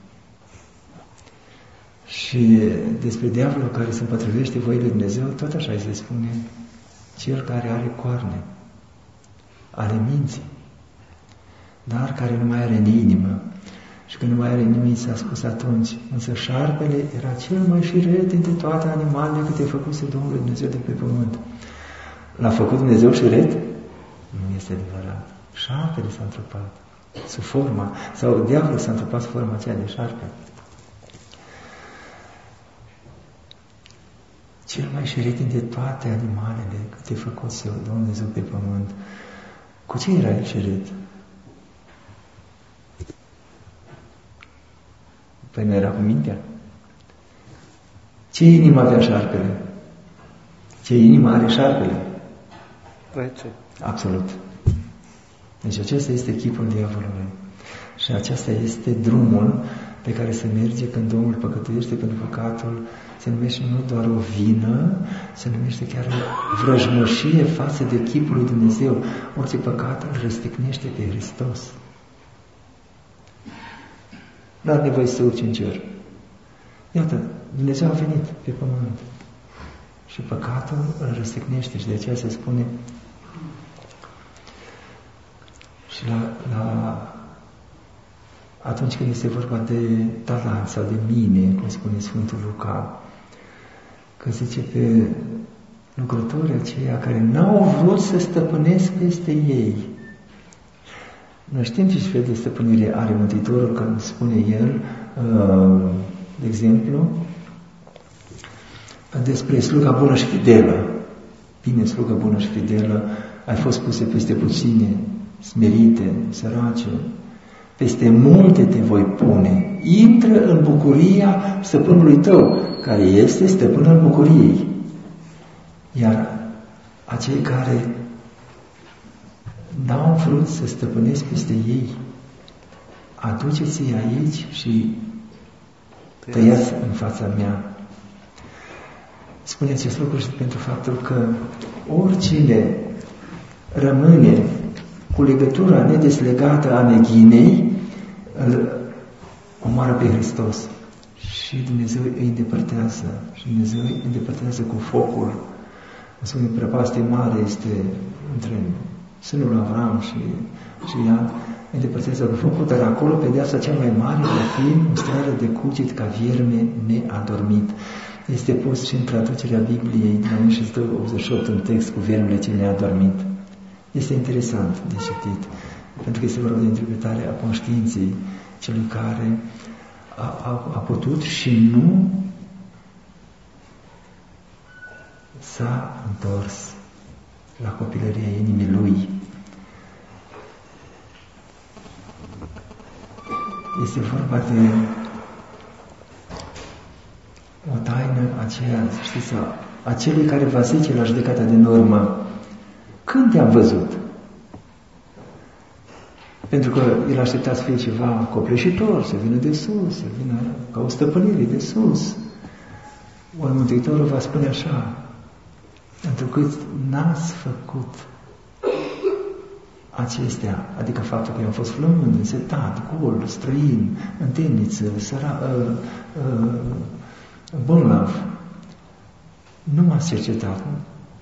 Și despre diavolul care se împotrivește voii lui Dumnezeu, tot așa îi se spune, cel care are coarne, ale minții, dar care nu mai are inimă. Și când nu mai are nimic, s-a spus atunci, însă șarpele era cel mai șiret dintre toate animalele câte făcuse Domnul Dumnezeu de pe pământ. L-a făcut Dumnezeu șiret? Nu este adevărat. Șarpele s-a întrupat sub forma, sau diavolul s-a întrupat sub forma aceea de șarpe. Cel mai șiret dintre toate animalele câte făcuse Domnul Dumnezeu pe pământ. Cu ce era el șiret? Păi nu era cu mintea? Ce inimă avea șarpele? Ce inimă are șarpele? Rece. Absolut. Deci acesta este chipul diavolului. Și acesta este drumul pe care se merge când omul păcătuiește, pentru păcatul se numește nu doar o vină, se numește chiar o vrăjmășie față de chipul lui Dumnezeu. Orice păcat îl răstignește pe Hristos. Nu are nevoie să urce în cer. Iată, Dumnezeu a venit pe pământ și păcatul îl răstignește și de aceea se spune și atunci când este vorba de talent sau de mine, cum spune Sfântul Luca, că zice pe lucrătorii aceia care n-au vrut să stăpânesc peste ei. Noi știm ce fel de stăpânire are Mântuitorul când spune El, de exemplu, despre sluga bună și fidelă. Bine, slugă bună și fidelă, ai fost puse peste puține, smerite, sărace, peste multe te voi pune. Intră în bucuria stăpânului tău, care este stăpânul bucuriei. Iar acei care n-au vrut să stăpânesc peste ei, aduceți-i aici și tăiați în fața mea. Spune acest lucru și pentru faptul că oricine rămâne cu legătura nedeslegată a neghinei, îl omoară pe Hristos. Și Dumnezeu îi îndepărtează. Și Dumnezeu îi îndepărtează cu focul. O să unui prăpastie mare este între sânul Avram și ea, îi îndepărtează cu focul, dar acolo pedeapsa cea mai mare va fi mustrarea de cuget ca vierme neadormit. Este pus și în traducerea Bibliei din 1988 un text cu viermele ce neadormit. Este interesant de citit, pentru că este vorba de interpretare a conștiinței celui care a putut și nu s-a întors la copilăria inimii lui. Este vorba de o taină aceea, știți, a celui care va zice la judecata din urmă: când te-am văzut? Pentru că el aștepta să fie ceva copleșitor, să vină de sus, să vină ca o stăpânire de sus. Ori Mântuitorul va spune așa: întrucât n-ați făcut acestea, adică faptul că eu am fost flămând, însetat, gol, străin, în temniță, bolnav, nu m-ați cercetat, nu?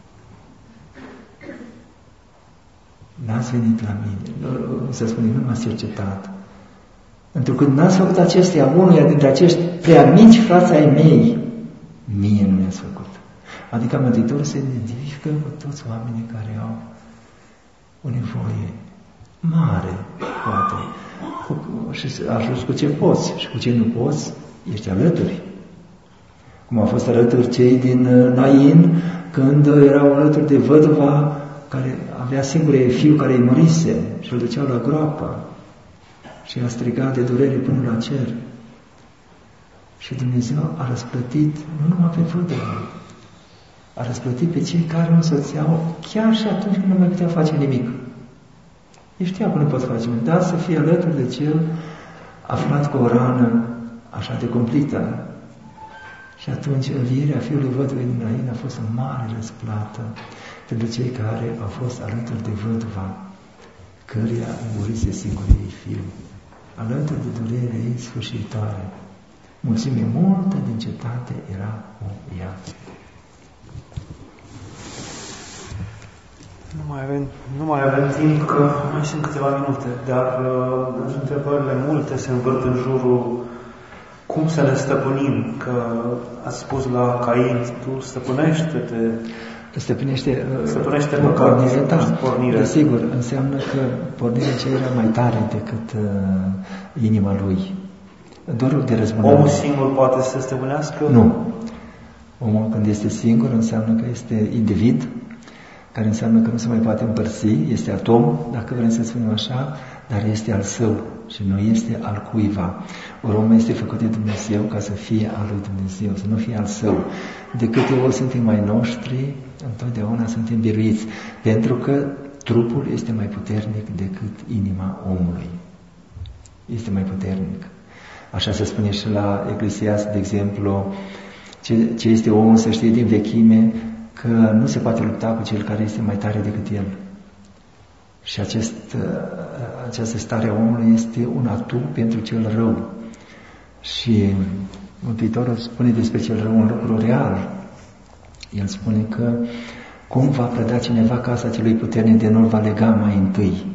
N-ați venit la mine, să spune, nu m-ați cercetat. Întrucât n-ați făcut acestea, unuia dintre acești prea mici frați ai mei, mie nu mi-ați făcut. Adică Mântuitorul se identifică cu toți oamenii care au o nevoie mare, poate, și ajuns cu ce poți și cu ce nu poți, ești alături. Cum au fost alături cei din Nain, când erau alături de văduva care avea singurul fiu care îi murise și îl duceau la groapă și a strigat de durere până la cer. Și Dumnezeu a răsplătit nu numai pe văduva, a răsplătit pe cei care nu însoțeau chiar și atunci când nu mai putea face nimic. Ei știau că nu pot face nimic, dar să fie alături de cel aflat cu o rană așa de cumplită. Și atunci învierea fiului văduvei din Nain a fost o mare răsplată pentru cei care au fost alături de văduva, căreia murise singurul ei fiu, alături de durerea ei sfârșitoare. Mulțime multă din cetate era cu ea. Nu mai avem timp, că mai sunt câteva minute, dar întrebările multe se învârt în jurul cum să ne stăpânim, că ați spus la Cain, tu stăpânește-te. Stăpânește pornirea. Desigur, înseamnă că pornirea aceea era mai tare decât inima lui. Dorul de răzbunare. Omul singur poate să stăpânească? Nu. Omul când este singur înseamnă că este individ, care înseamnă că nu se mai poate împărți, este atom, dacă vrem să spunem așa, dar este al său și nu este al cuiva. Ori omul este făcut de Dumnezeu ca să fie al lui Dumnezeu, să nu fie al său. De câte ori suntem mai noștri, întotdeauna suntem biruiți, pentru că trupul este mai puternic decât inima omului. Este mai puternic. Așa se spune și la Eclesiast, de exemplu, ce este omul să știe din vechime, că nu se poate lupta cu cel care este mai tare decât el. Și această stare a omului este un atu pentru cel rău. Și Mântuitorul spune despre cel rău un lucru real. El spune că cum va prăda cineva casa celui puternic de nu-l va lega mai întâi.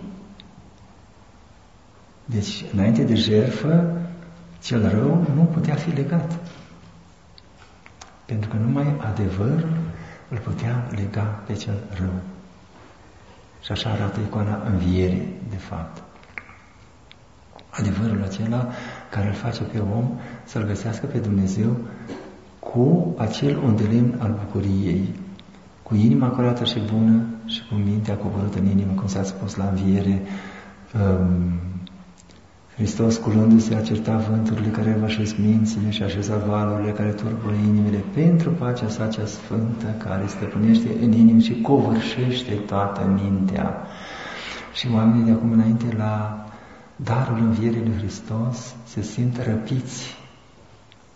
Deci, înainte de jertfă, cel rău nu putea fi legat. Pentru că numai adevărul îl putea lega pe cel rău. Și așa arată icoana învierii, de fapt. Adevărul acela care îl face pe om să-L găsească pe Dumnezeu cu acel undelemn al bucuriei, cu inima curată și bună și cu mintea coborâtă în inimă, cum s-a spus la înviere. Hristos, culându-se, a certat vânturile care răvășesc mințile și a așezat valurile care turbură inimile pentru pacea sa cea sfântă care stăpânește în inimă și covârșește toată mintea. Și oamenii de acum înainte la darul învierii lui Hristos se simt răpiți,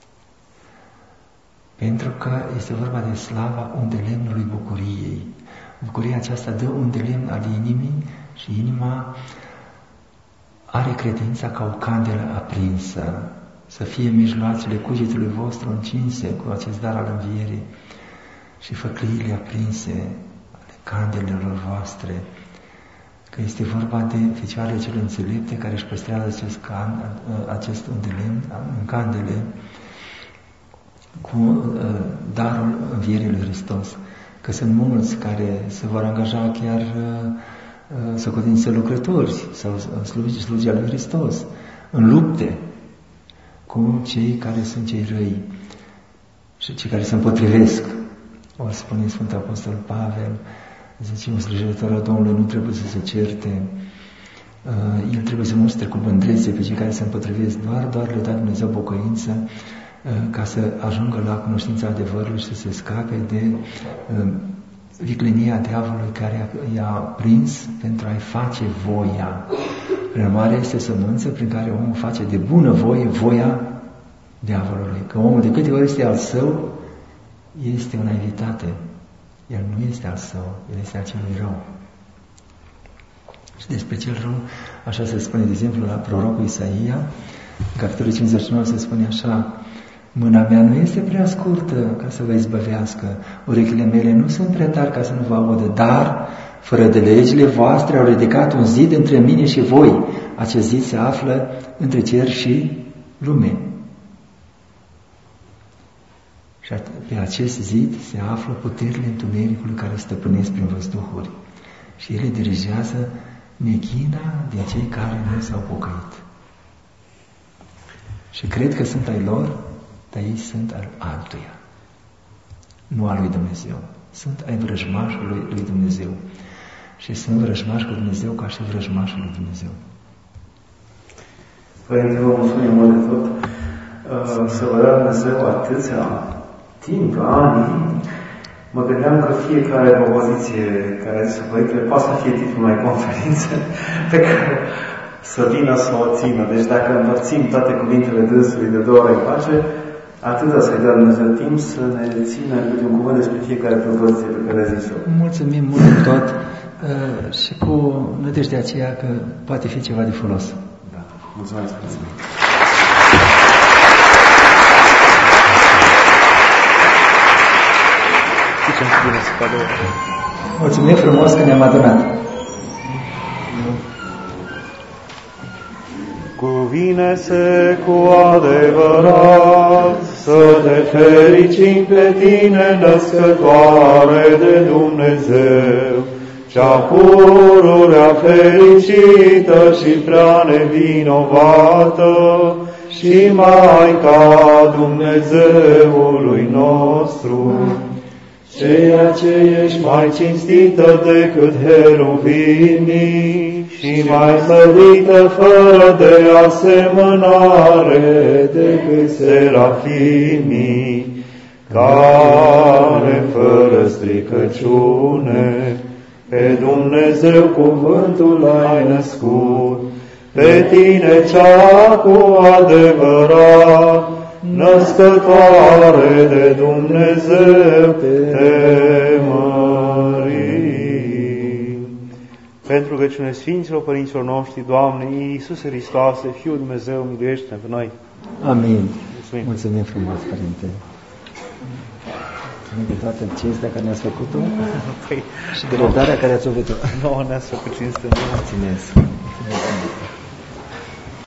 pentru că este vorba de slava undelemnului bucuriei, Bucuria aceasta dă un de lemn al inimii și inima are credința ca o candelă aprinsă, să fie mijloacele cugetului vostru încinse cu acest dar al învierii și făcliile aprinse ale candelelor voastre, că este vorba de ficioarele cele înțelepte care își păstrează acest undelemn în candele cu darul învierii lui Hristos. Că sunt mulți care se vor angaja chiar socotință lucrători sau slujia lui Hristos în lupte cu cei care sunt cei răi și cei care se împotrivesc. O spune Sfântul Apostol Pavel, zice, un slujitor al Domnului nu trebuie să se certe, el trebuie să mustre cu mândrețe pe cei care se împotrivesc, doar le da Dumnezeu pocăință ca să ajungă la cunoștința adevărului și să se scape de viclenia diavolului care i-a prins pentru a-i face voia. Prin urmare, este sămânță prin care omul face de bună voie voia diavolului. Că omul, de câte ori este al său, este o naivitate. El nu este al său, el este al celui rău. Și despre cel rău, așa se spune, de exemplu, la prorocul Isaia, în capitolul 59 se spune așa: mâna mea nu este prea scurtă ca să vă izbăvească, urechile mele nu sunt prea tari ca să nu vă audă, dar, fără de legile voastre, au ridicat un zid între mine și voi. Acest zid se află între cer și lume. Și pe acest zid se află puterile întunericului care stăpânesc prin văzduhuri. Și ele dirigează neghina din cei care nu s-au pocăit. Și cred că sunt ai lor, dar ei sunt al altuia, nu al lui Dumnezeu. Sunt ai vrăjmașului lui Dumnezeu. Și sunt vrăjmași cu Dumnezeu ca și vrăjmașul lui Dumnezeu. Părinte, vă mulțumim mult de tot. Să vă dea Dumnezeu atâția timp, ani. Mă gândeam că fiecare propoziție care să părintele poate să fie titlul unei conferințe pe care să vină să o țină. Deci dacă împărțim toate cuvintele dânsului de 2 ore încoace, atâta să-i dea Dumnezeu timp să ne țină câte un cuvânt despre fiecare propoziție pe care a zis-o. Mulțumim mult de tot și cu nădejdea aceea că poate fi ceva de folos. Da, mulțumesc. Mulțumim frumos că ne-am adunat. Cuvine-se cu adevărat să te fericim pe tine, născătoare de Dumnezeu, cea pururea fericită și prea nevinovată și Maica Dumnezeului nostru, ceea ce ești mai cinstită decât heruvimii și mai slăvită fără de asemănare decât serafimii, care fără stricăciune pe Dumnezeu cuvântul ai născut, pe tine cea cu adevărat, născătoare de Dumnezeu, te mărim. Pentru rugăciune Sfinților Părinților noștri, Doamne Iisuse Hristoase, Fiul Dumnezeu, miluiește pentru noi. Amin. Mulțumim frumos, Părinte. Mulțumim de toată cinstea care ne-ați făcut-o și de răbdarea care ați avut-o. Nouă ne-ați făcut cinstea. Mulțumesc.